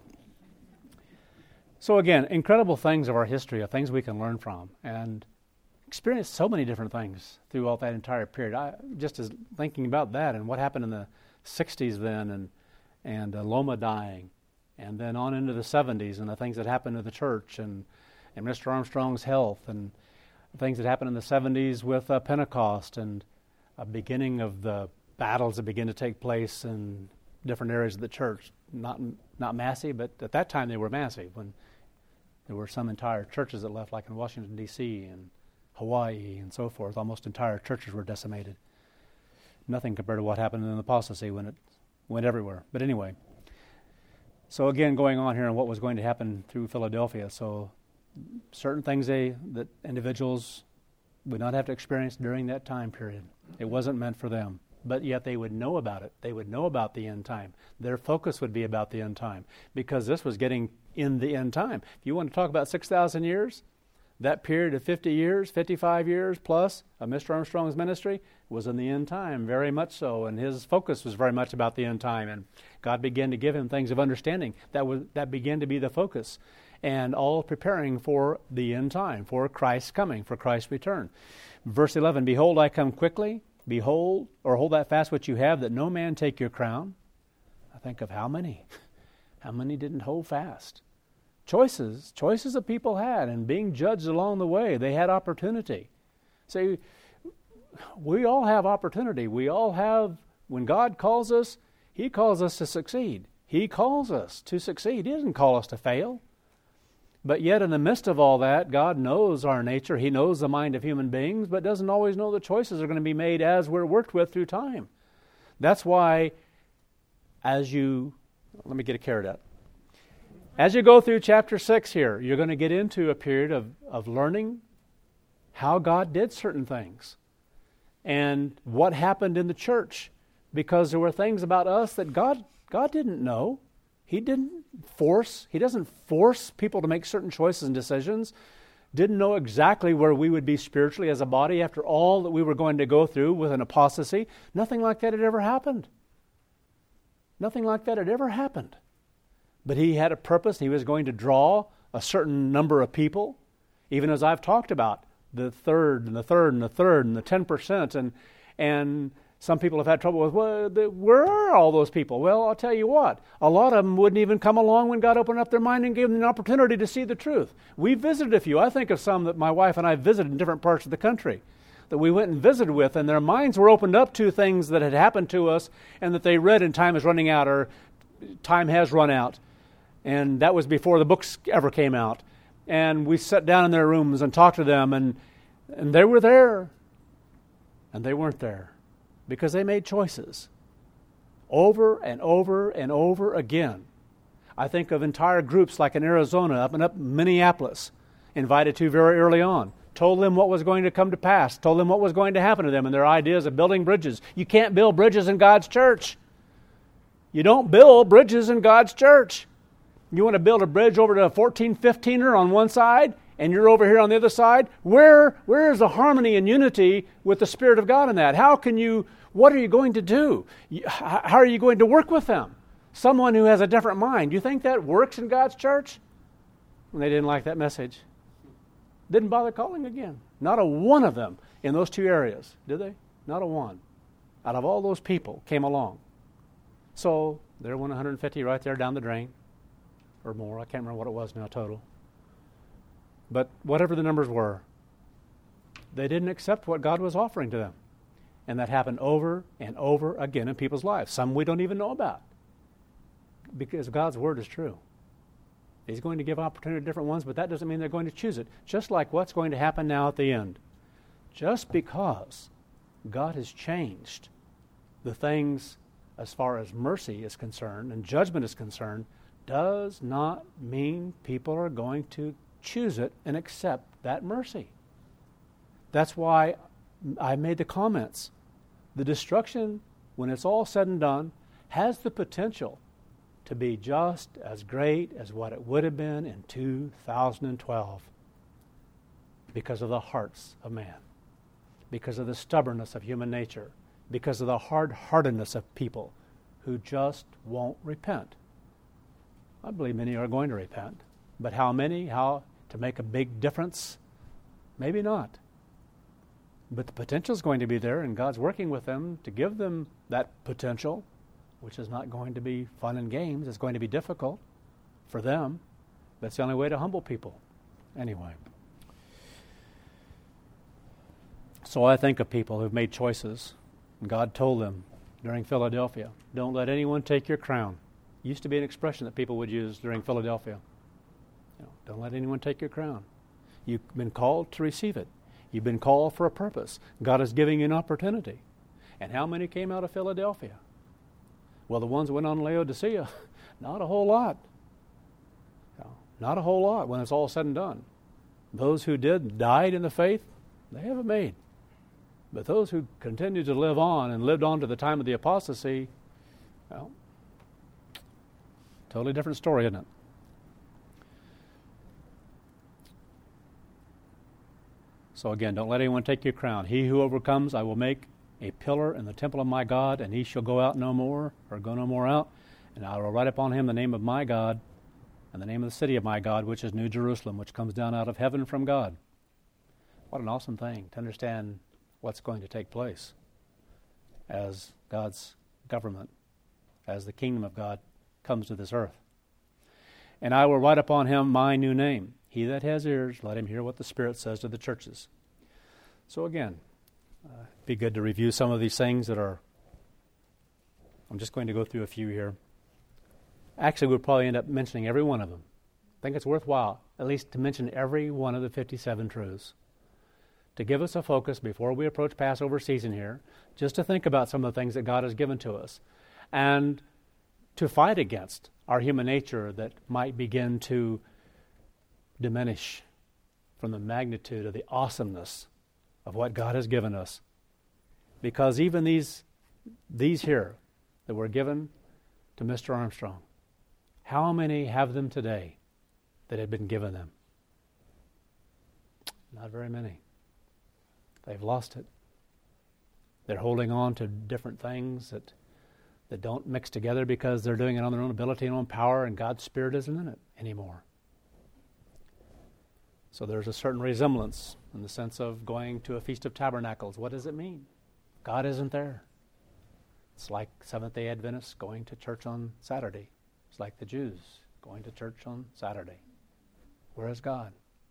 So again, incredible things of our history, of things we can learn from, and experienced so many different things throughout that entire period. I just as thinking about that and what happened in the sixties then, and and uh, Loma dying, and then on into the seventies, and the things that happened to the church, and and Mister Armstrong's health, and things that happened in the seventies with uh, Pentecost, and a beginning of the battles that begin to take place in different areas of the church. Not not massive, but at that time they were massive. When there were some entire churches that left, like in Washington, D C and Hawaii and so forth. Almost entire churches were decimated. Nothing compared to what happened in the apostasy when it went everywhere. But anyway, so again, going on here on what was going to happen through Philadelphia. So certain things they that individuals would not have to experience during that time period. It wasn't meant for them. But yet they would know about it. They would know about the end time. Their focus would be about the end time, because this was getting in the end time. If you want to talk about six thousand years, that period of fifty years, fifty-five years plus of Mister Armstrong's ministry was in the end time, very much so. And his focus was very much about the end time. And God began to give him things of understanding. That was that began to be the focus. And all preparing for the end time, for Christ's coming, for Christ's return. Verse eleven, behold, I come quickly. Behold, or hold that fast which you have, that no man take your crown. I think of how many. How many didn't hold fast? Choices. Choices that people had, and being judged along the way. They had opportunity. See, we all have opportunity. We all have, when God calls us, He calls us to succeed. He calls us to succeed. He doesn't call us to fail. But yet in the midst of all that, God knows our nature. He knows the mind of human beings, but doesn't always know the choices are going to be made as we're worked with through time. That's why as you, let me get a carrot out. As you go through chapter six here, you're going to get into a period of, of learning how God did certain things and what happened in the church, because there were things about us that God God didn't know. He didn't force, he doesn't force people to make certain choices and decisions. Didn't know exactly where we would be spiritually as a body after all that we were going to go through with an apostasy. Nothing like that had ever happened. Nothing like that had ever happened. But he had a purpose. He was going to draw a certain number of people, even as I've talked about, the third and the third and the third and the ten percent. And, and some people have had trouble with, well, the, where are all those people? Well, I'll tell you what, a lot of them wouldn't even come along when God opened up their mind and gave them an opportunity to see the truth. We visited a few. I think of some that my wife and I visited in different parts of the country that we went and visited with, and their minds were opened up to things that had happened to us and that they read in Time is Running Out, or Time Has Run Out. And that was before the books ever came out. And we sat down in their rooms and talked to them, and, and they were there, and they weren't there. Because they made choices over and over and over again. I think of entire groups like in Arizona, up and up Minneapolis, invited to very early on, told them what was going to come to pass, told them what was going to happen to them and their ideas of building bridges. You can't build bridges in God's church. You don't build bridges in God's church. You want to build a bridge over to a fourteen fifteen-er on one side, and you're over here on the other side? Where, where is the harmony and unity with the Spirit of God in that? How can you, what are you going to do? How are you going to work with them? Someone who has a different mind. You think that works in God's church? And they didn't like that message. Didn't bother calling again. Not a one of them in those two areas, did they? Not a one. Out of all those people came along. So there went one hundred fifty right there down the drain, or more. I can't remember what it was now total. But whatever the numbers were, they didn't accept what God was offering to them. And that happened over and over again in people's lives. Some we don't even know about. Because God's word is true. He's going to give opportunity to different ones, but that doesn't mean they're going to choose it. Just like what's going to happen now at the end. Just because God has changed the things as far as mercy is concerned and judgment is concerned, does not mean people are going to choose it and accept that mercy. That's why I made the comments. The destruction, when it's all said and done, has the potential to be just as great as what it would have been in two thousand twelve because of the hearts of man, because of the stubbornness of human nature, because of the hard-heartedness of people who just won't repent. I believe many are going to repent, but how many, how to make a big difference? Maybe not. But the potential is going to be there, and God's working with them to give them that potential, which is not going to be fun and games. It's going to be difficult for them. That's the only way to humble people. Anyway. So I think of people who've made choices, and God told them during Philadelphia, don't let anyone take your crown. It used to be an expression that people would use during Philadelphia. You know, don't let anyone take your crown. You've been called to receive it. You've been called for a purpose. God is giving you an opportunity. And how many came out of Philadelphia? Well, the ones that went on Laodicea, not a whole lot. No, not a whole lot when it's all said and done. Those who did died in the faith, they haven't made. But those who continued to live on and lived on to the time of the apostasy, well, totally different story, isn't it? So again, don't let anyone take your crown. He who overcomes, I will make a pillar in the temple of my God, and he shall go out no more, or go no more out. And I will write upon him the name of my God, and the name of the city of my God, which is New Jerusalem, which comes down out of heaven from God. What an awesome thing to understand what's going to take place as God's government, as the kingdom of God comes to this earth. And I will write upon him my new name. He that has ears, let him hear what the Spirit says to the churches. So again, uh, it'd be good to review some of these things that are, I'm just going to go through a few here. Actually, we'll probably end up mentioning every one of them. I think it's worthwhile, at least to mention every one of the fifty-seven truths, to give us a focus before we approach Passover season here, just to think about some of the things that God has given to us, and to fight against our human nature that might begin to diminish from the magnitude of the awesomeness of what God has given us. Because even these, these here that were given to Mister Armstrong, how many have them today that had been given them? Not very many. They've lost it. They're holding on to different things that that don't mix together because they're doing it on their own ability and own power, and God's Spirit isn't in it anymore. So there's a certain resemblance in the sense of going to a Feast of Tabernacles. What does it mean? God isn't there. It's like Seventh-day Adventists going to church on Saturday. It's like the Jews going to church on Saturday. Where is God?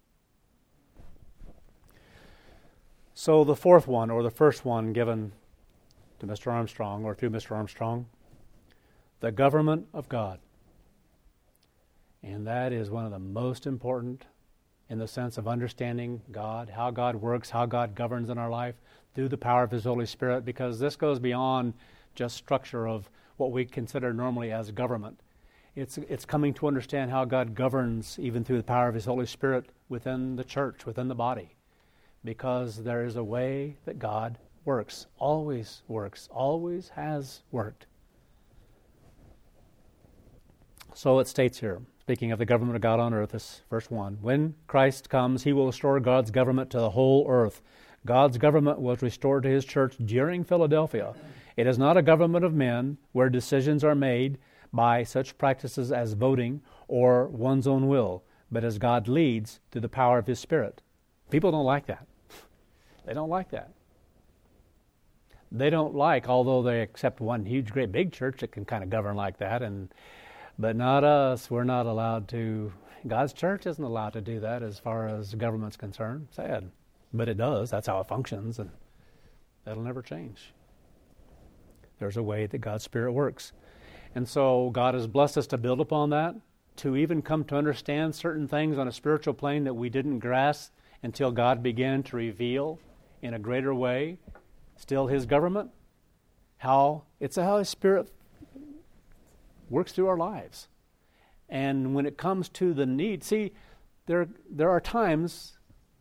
So the fourth one, or the first one given to Mister Armstrong, or through Mister Armstrong, the government of God. And that is one of the most important in the sense of understanding God, how God works, how God governs in our life through the power of His Holy Spirit, because this goes beyond just structure of what we consider normally as government. It's it's coming to understand how God governs even through the power of His Holy Spirit within the church, within the body, because there is a way that God works, always works, always has worked. So it states here, speaking of the government of God on earth, this verse one, when Christ comes, He will restore God's government to the whole earth. God's government was restored to His church during Philadelphia. It is not a government of men where decisions are made by such practices as voting or one's own will, but as God leads through the power of His Spirit. People don't like that. They don't like that. They don't like, although they accept one huge, great, big church that can kind of govern like that, and but not us. We're not allowed to. God's church isn't allowed to do that as far as government's concerned. Sad. But it does. That's how it functions, and that'll never change. There's a way that God's Spirit works. And so God has blessed us to build upon that, to even come to understand certain things on a spiritual plane that we didn't grasp until God began to reveal in a greater way still His government, how it's how His Spirit works through our lives. And when it comes to the need, see, there there are times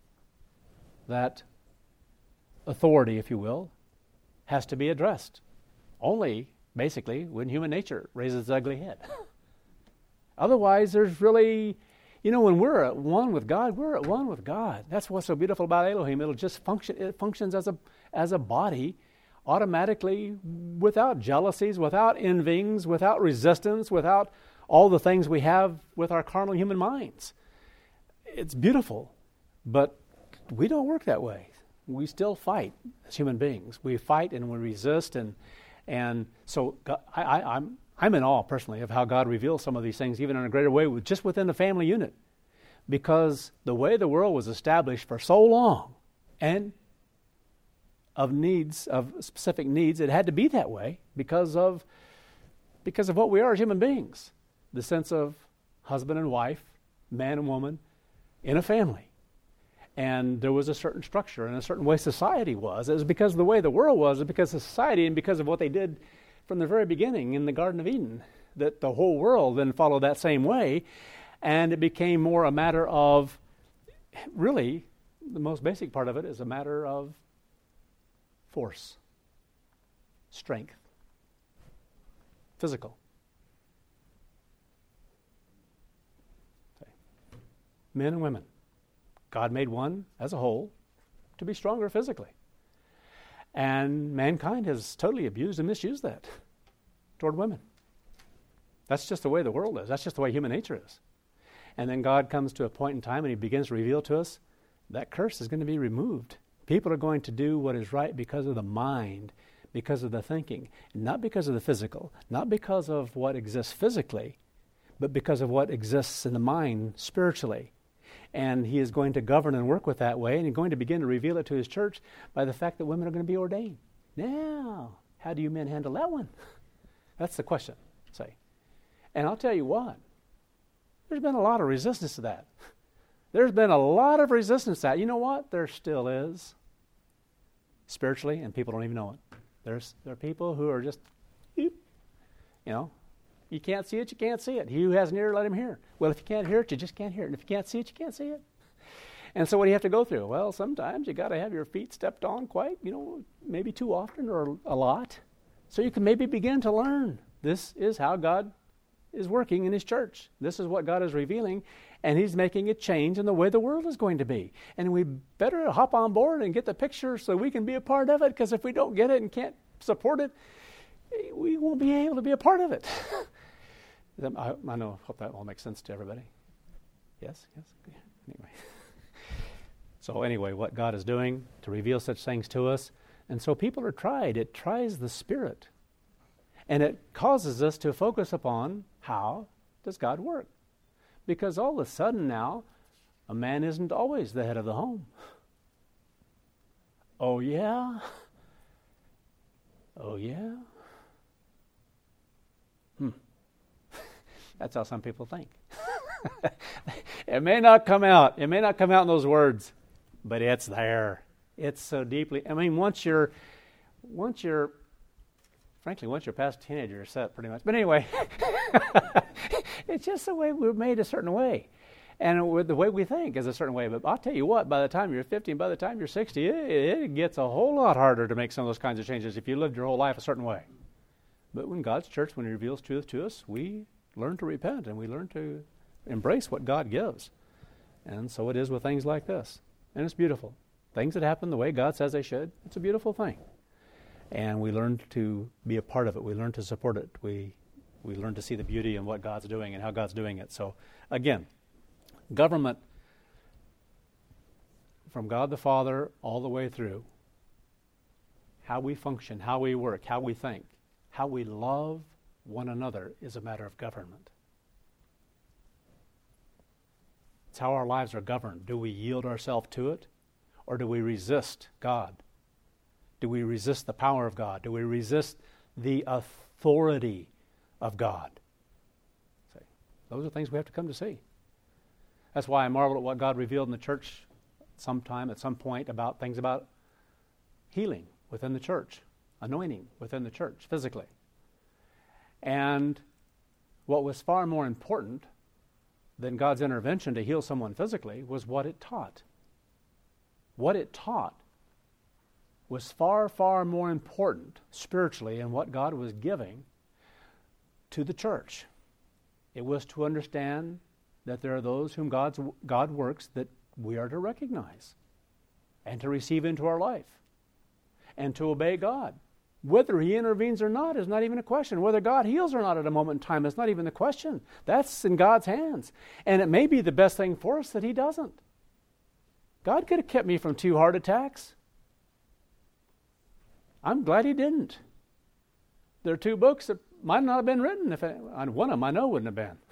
that authority, if you will, has to be addressed. Only, basically, when human nature raises its ugly head. Otherwise, there's really, you know, when we're at one with God, we're at one with God. That's what's so beautiful about Elohim. It'll just function, it functions as a as a body automatically, without jealousies, without envyings, without resistance, without all the things we have with our carnal human minds. It's beautiful, but we don't work that way. We still fight as human beings. We fight and we resist, and and so God, I, I, I'm I'm in awe personally of how God reveals some of these things, even in a greater way, with, just within the family unit, because the way the world was established for so long, and of needs, of specific needs, it had to be that way because of because of what we are as human beings, the sense of husband and wife, man and woman, in a family. And there was a certain structure and a certain way society was. It was because of the way the world was, it was because of society and because of what they did from the very beginning in the Garden of Eden, that the whole world then followed that same way. And it became more a matter of, really, the most basic part of it is a matter of force, strength, physical. Men and women. God made one as a whole to be stronger physically. And mankind has totally abused and misused that toward women. That's just the way the world is. That's just the way human nature is. And then God comes to a point in time and he begins to reveal to us that curse is going to be removed. People are going to do what is right because of the mind, because of the thinking, not because of the physical, not because of what exists physically, but because of what exists in the mind spiritually. And he is going to govern and work with that way, and he's going to begin to reveal it to his church by the fact that women are going to be ordained. Now, how do you men handle that one? That's the question, say. And I'll tell you what, there's been a lot of resistance to that. There's been a lot of resistance to that. You know what? There still is. Spiritually, and people don't even know it. There's there are people who are just, you know, you can't see it, you can't see it. He who has an ear, let him hear. Well, if you can't hear it, you just can't hear it. And if you can't see it, you can't see it. And so what do you have to go through? Well, sometimes you got to have your feet stepped on quite, you know, maybe too often or a lot. So you can maybe begin to learn. This is how God is working in his church. This is what God is revealing, and he's making a change in the way the world is going to be. And we better hop on board and get the picture so we can be a part of it, because if we don't get it and can't support it, we won't be able to be a part of it. I, I know, hope that all makes sense to everybody. Yes, yes. Yeah. Anyway. So anyway, what God is doing to reveal such things to us, and so people are tried. It tries the spirit. And it causes us to focus upon how does God work. Because all of a sudden now, a man isn't always the head of the home. Oh yeah? Oh yeah? Hmm. That's how some people think. It may not come out. It may not come out in those words, but it's there. It's so deeply. I mean, once you're, once you're, frankly, once you're past teenager, you're set pretty much. But anyway, it's just the way we're made a certain way. And with the way we think is a certain way. But I'll tell you what, by the time you're fifty and by the time you're sixty, it, it gets a whole lot harder to make some of those kinds of changes if you lived your whole life a certain way. But when God's church, when he reveals truth to us, we learn to repent and we learn to embrace what God gives. And so it is with things like this. And it's beautiful. Things that happen the way God says they should, it's a beautiful thing. And we learn to be a part of it. We learn to support it. We we learn to see the beauty in what God's doing and how God's doing it. So again, government from God the Father all the way through, how we function, how we work, how we think, how we love one another is a matter of government. It's how our lives are governed. Do we yield ourselves to it, or do we resist God? Do we resist the power of God? Do we resist the authority of God? See, those are things we have to come to see. That's why I marvel at what God revealed in the church sometime, at some point, about things about healing within the church, anointing within the church, physically. And what was far more important than God's intervention to heal someone physically was what it taught. What it taught was far, far more important spiritually in what God was giving to the church. It was to understand that there are those whom God's, God works that we are to recognize and to receive into our life and to obey God. Whether he intervenes or not is not even a question. Whether God heals or not at a moment in time is not even the question. That's in God's hands. And it may be the best thing for us that he doesn't. God could have kept me from two heart attacks. I'm glad he didn't. There are two books that might not have been written. If it, one of them I know wouldn't have been.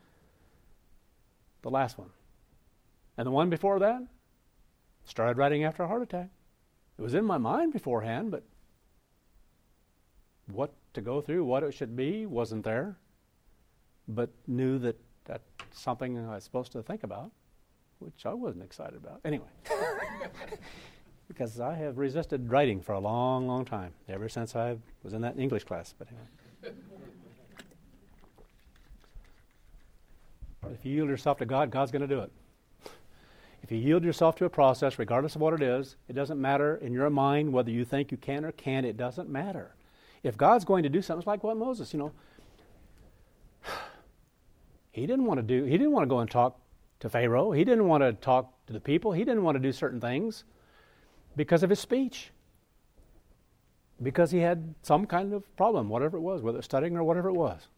The last one. And the one before that, started writing after a heart attack. It was in my mind beforehand, but what to go through, what it should be, wasn't there. But knew that that's something I was supposed to think about. which I wasn't excited about. Anyway, because I have resisted writing for a long, long time, ever since I was in that English class. But anyway. But if you yield yourself to God, God's going to do it. If you yield yourself to a process, regardless of what it is, it doesn't matter in your mind whether you think you can or can't. It doesn't matter. If God's going to do something, it's like what Moses, you know, he didn't want to do. He didn't want to go and talk to Pharaoh. He didn't want to talk to the people. He didn't want to do certain things because of his speech. Because he had some kind of problem, whatever it was, whether it's studying or whatever it was.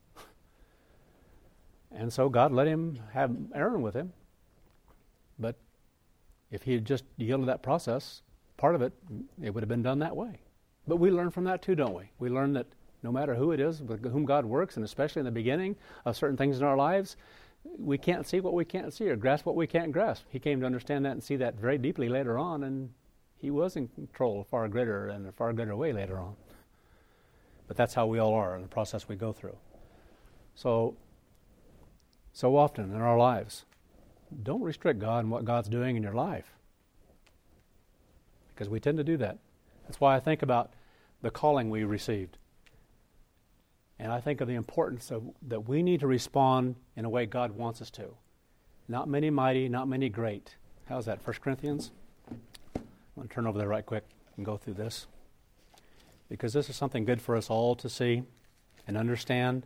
And so God let him have Aaron with him. But if he had just yielded that process, part of it, it would have been done that way. But we learn from that too, don't we? We learn that no matter who it is with whom God works, and especially in the beginning of certain things in our lives, we can't see what we can't see or grasp what we can't grasp. He came to understand that and see that very deeply later on, and he was in control far greater and a far greater way later on. But that's how we all are in the process we go through. So, so often in our lives, don't restrict God and what God's doing in your life, because we tend to do that. That's why I think about the calling we received. And I think of the importance of that we need to respond in a way God wants us to. Not many mighty, not many great. How's that, First Corinthians? I'm going to turn over there right quick and go through this, because this is something good for us all to see and understand.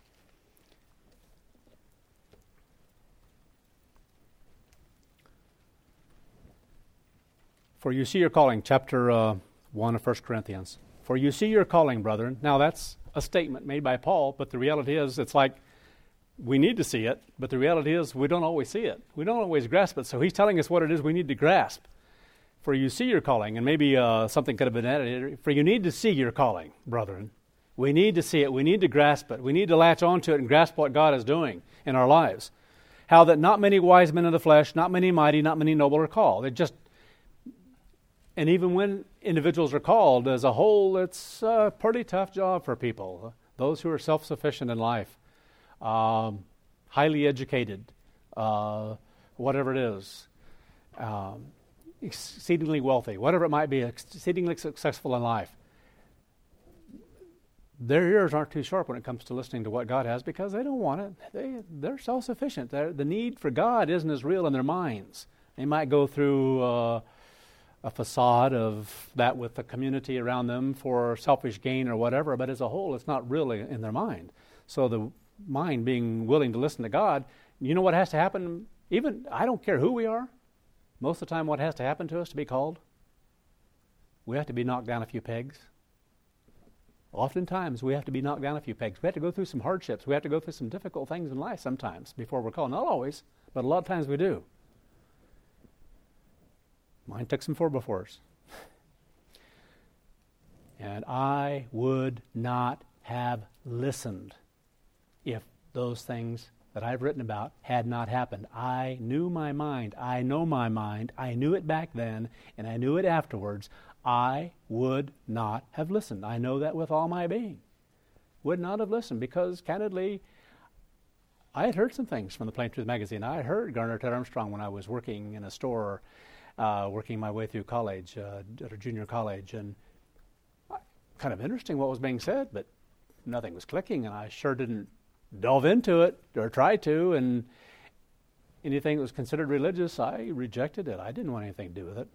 For you see your calling, chapter uh, one of First Corinthians. For you see your calling, brethren. Now that's a statement made by Paul, but the reality is it's like we need to see it, but the reality is we don't always see it. We don't always grasp it. So he's telling us what it is we need to grasp. For you see your calling, and maybe uh, something could have been added. For you need to see your calling, brethren. We need to see it. We need to grasp it. We need to latch onto it and grasp what God is doing in our lives. How that not many wise men of the flesh, not many mighty, not many noble are called. It just And even when individuals are called as a whole, it's a pretty tough job for people. Those who are self-sufficient in life, um, highly educated, uh, whatever it is, um, exceedingly wealthy, whatever it might be, exceedingly successful in life. Their ears aren't too sharp when it comes to listening to what God has, because they don't want it. They, they're self-sufficient. They're, the need for God isn't as real in their minds. They might go through Uh, a facade of that with the community around them for selfish gain or whatever, but as a whole, it's not really in their mind. So the mind being willing to listen to God, you know what has to happen? Even, I don't care who we are, most of the time what has to happen to us to be called? We have to be knocked down a few pegs. Oftentimes, we have to be knocked down a few pegs. We have to go through some hardships. We have to go through some difficult things in life sometimes before we're called. Not always, but a lot of times we do. Mine took some four befores. And I would not have listened if those things that I've written about had not happened. I knew my mind. I know my mind. I knew it back then, and I knew it afterwards. I would not have listened. I know that with all my being. Would not have listened, because, candidly, I had heard some things from the Plain Truth magazine. I had heard Garner Ted Armstrong when I was working in a store, Uh, working my way through college, uh, at a junior college, and uh, kind of interesting what was being said, but nothing was clicking, and I sure didn't delve into it or try to, and anything that was considered religious, I rejected it. I didn't want anything to do with it.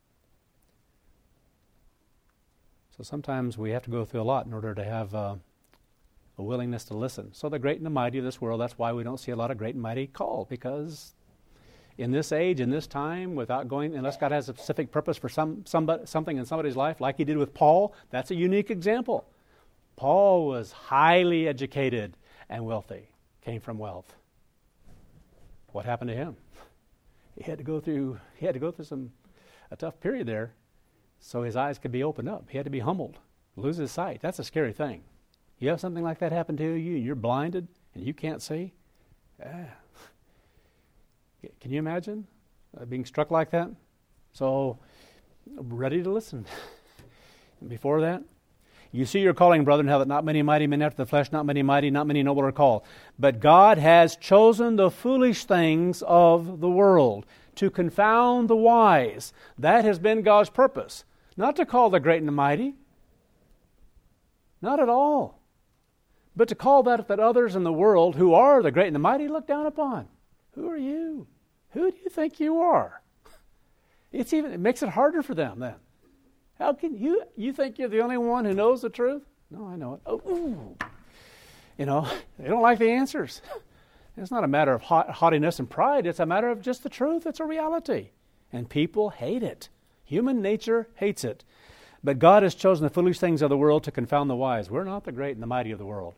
So sometimes we have to go through a lot in order to have uh, a willingness to listen. So the great and the mighty of this world, that's why we don't see a lot of great and mighty called, because in this age, in this time, without going, unless God has a specific purpose for some somebody, something in somebody's life, like he did with Paul, that's a unique example. Paul was highly educated and wealthy, came from wealth. What happened to him? He had to go through. He had to go through some a tough period there, so his eyes could be opened up. He had to be humbled, lose his sight. That's a scary thing. You have something like that happen to you, and you're blinded, and you can't see. Ah. Can you imagine uh, being struck like that? So, ready to listen. Before that, you see your calling, brethren, how that not many mighty men after the flesh, not many mighty, not many noble are called. But God has chosen the foolish things of the world to confound the wise. That has been God's purpose. Not to call the great and the mighty. Not at all. But to call that that others in the world who are the great and the mighty look down upon. Who are you? Who do you think you are? It's even it makes it harder for them then. How can you you think you're the only one who knows the truth? No, I know it. Oh, ooh. You know, they don't like the answers. It's not a matter of haughtiness and pride. It's a matter of just the truth. It's a reality. And people hate it. Human nature hates it. But God has chosen the foolish things of the world to confound the wise. We're not the great and the mighty of the world.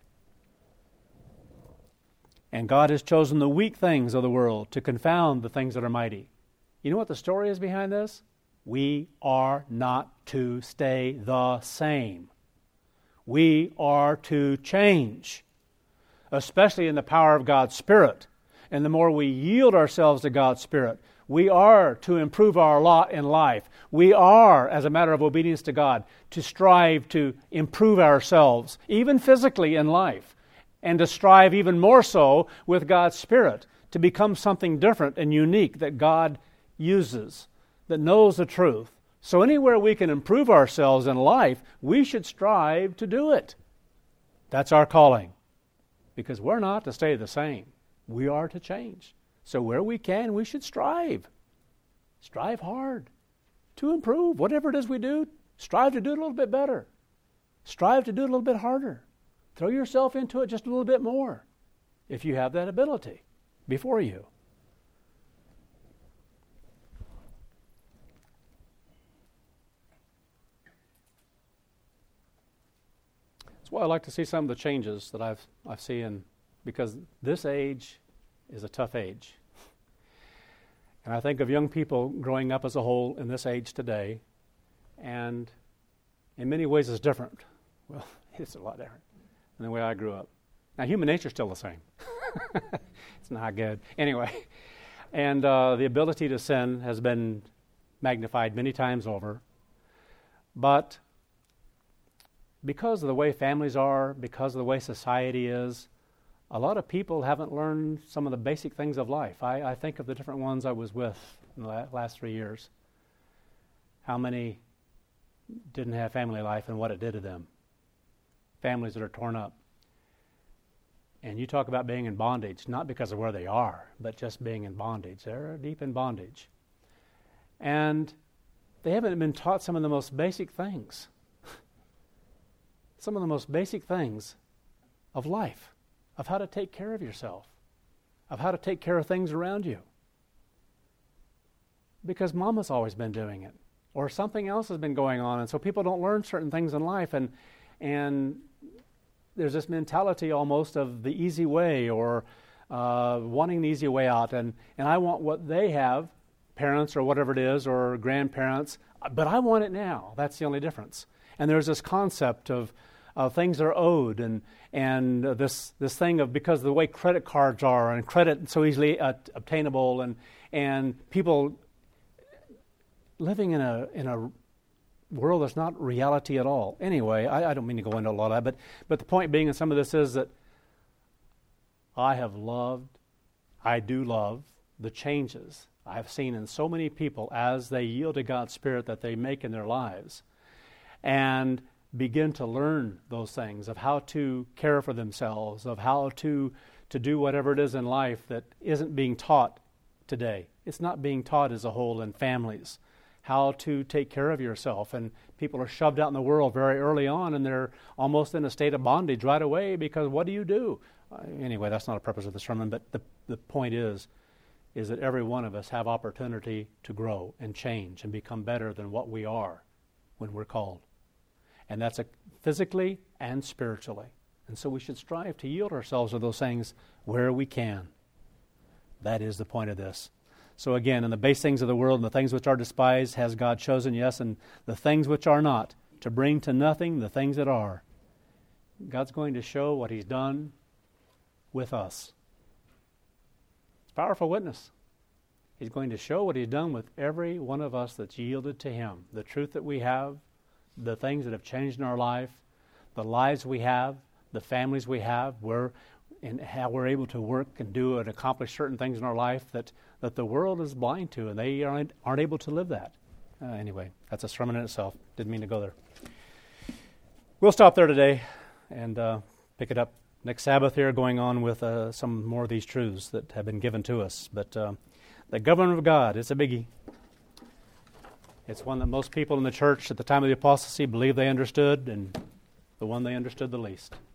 And God has chosen the weak things of the world to confound the things that are mighty. You know what the story is behind this? We are not to stay the same. We are to change, especially in the power of God's Spirit. And the more we yield ourselves to God's Spirit, we are to improve our lot in life. We are, as a matter of obedience to God, to strive to improve ourselves, even physically in life, and to strive even more so with God's Spirit to become something different and unique that God uses, that knows the truth. So anywhere we can improve ourselves in life, we should strive to do it. That's our calling. Because we're not to stay the same. We are to change. So where we can, we should strive. Strive hard to improve. Whatever it is we do, strive to do it a little bit better. Strive to do it a little bit harder. Throw yourself into it just a little bit more, if you have that ability before you. That's why I like to see some of the changes that I've I've seen, because this age is a tough age. And I think of young people growing up as a whole in this age today, and in many ways it's different. Well, it's a lot different than the way I grew up. Now, human nature is still the same. It's not good. Anyway, and uh, the ability to sin has been magnified many times over. But because of the way families are, because of the way society is, a lot of people haven't learned some of the basic things of life. I, I think of the different ones I was with in the last three years. How many didn't have family life and what it did to them. Families that are torn up. And you talk about being in bondage, not because of where they are, but just being in bondage. They're deep in bondage. And they haven't been taught some of the most basic things. Some of the most basic things of life, of how to take care of yourself, of how to take care of things around you. Because mama's always been doing it, or something else has been going on, and so people don't learn certain things in life, and and there's this mentality almost of the easy way, or uh, wanting the easy way out, and, and I want what they have, parents or whatever it is, or grandparents, but I want it now. That's the only difference. And there's this concept of uh, things that are owed, and and uh, this this thing of because of the way credit cards are, and credit so easily uh, obtainable, and and people living in a in a world that's not reality at all. Anyway, I, I don't mean to go into a lot of that, but but the point being in some of this is that I have loved, I do love the changes I've seen in so many people as they yield to God's Spirit that they make in their lives, and begin to learn those things of how to care for themselves, of how to to do whatever it is in life that isn't being taught today. It's not being taught as a whole in families, how to take care of yourself. And people are shoved out in the world very early on, and they're almost in a state of bondage right away because what do you do? Uh, anyway, that's not the purpose of the sermon, but the, the point is, is that every one of us have opportunity to grow and change and become better than what we are when we're called. And that's a, physically and spiritually. And so we should strive to yield ourselves to those things where we can. That is the point of this. So again, in the base things of the world and the things which are despised has God chosen, yes, and the things which are not, to bring to nothing the things that are. God's going to show what He's done with us. It's a powerful witness. He's going to show what He's done with every one of us that's yielded to Him. The truth that we have, the things that have changed in our life, the lives we have, the families we have, where in how we're able to work and do and accomplish certain things in our life that, that the world is blind to, and they aren't, aren't able to live that. Uh, anyway, that's a sermon in itself. Didn't mean to go there. We'll stop there today and uh, pick it up next Sabbath here, going on with uh, some more of these truths that have been given to us. But uh, the government of God is a biggie. It's one that most people in the church at the time of the apostasy believed they understood, and the one they understood the least.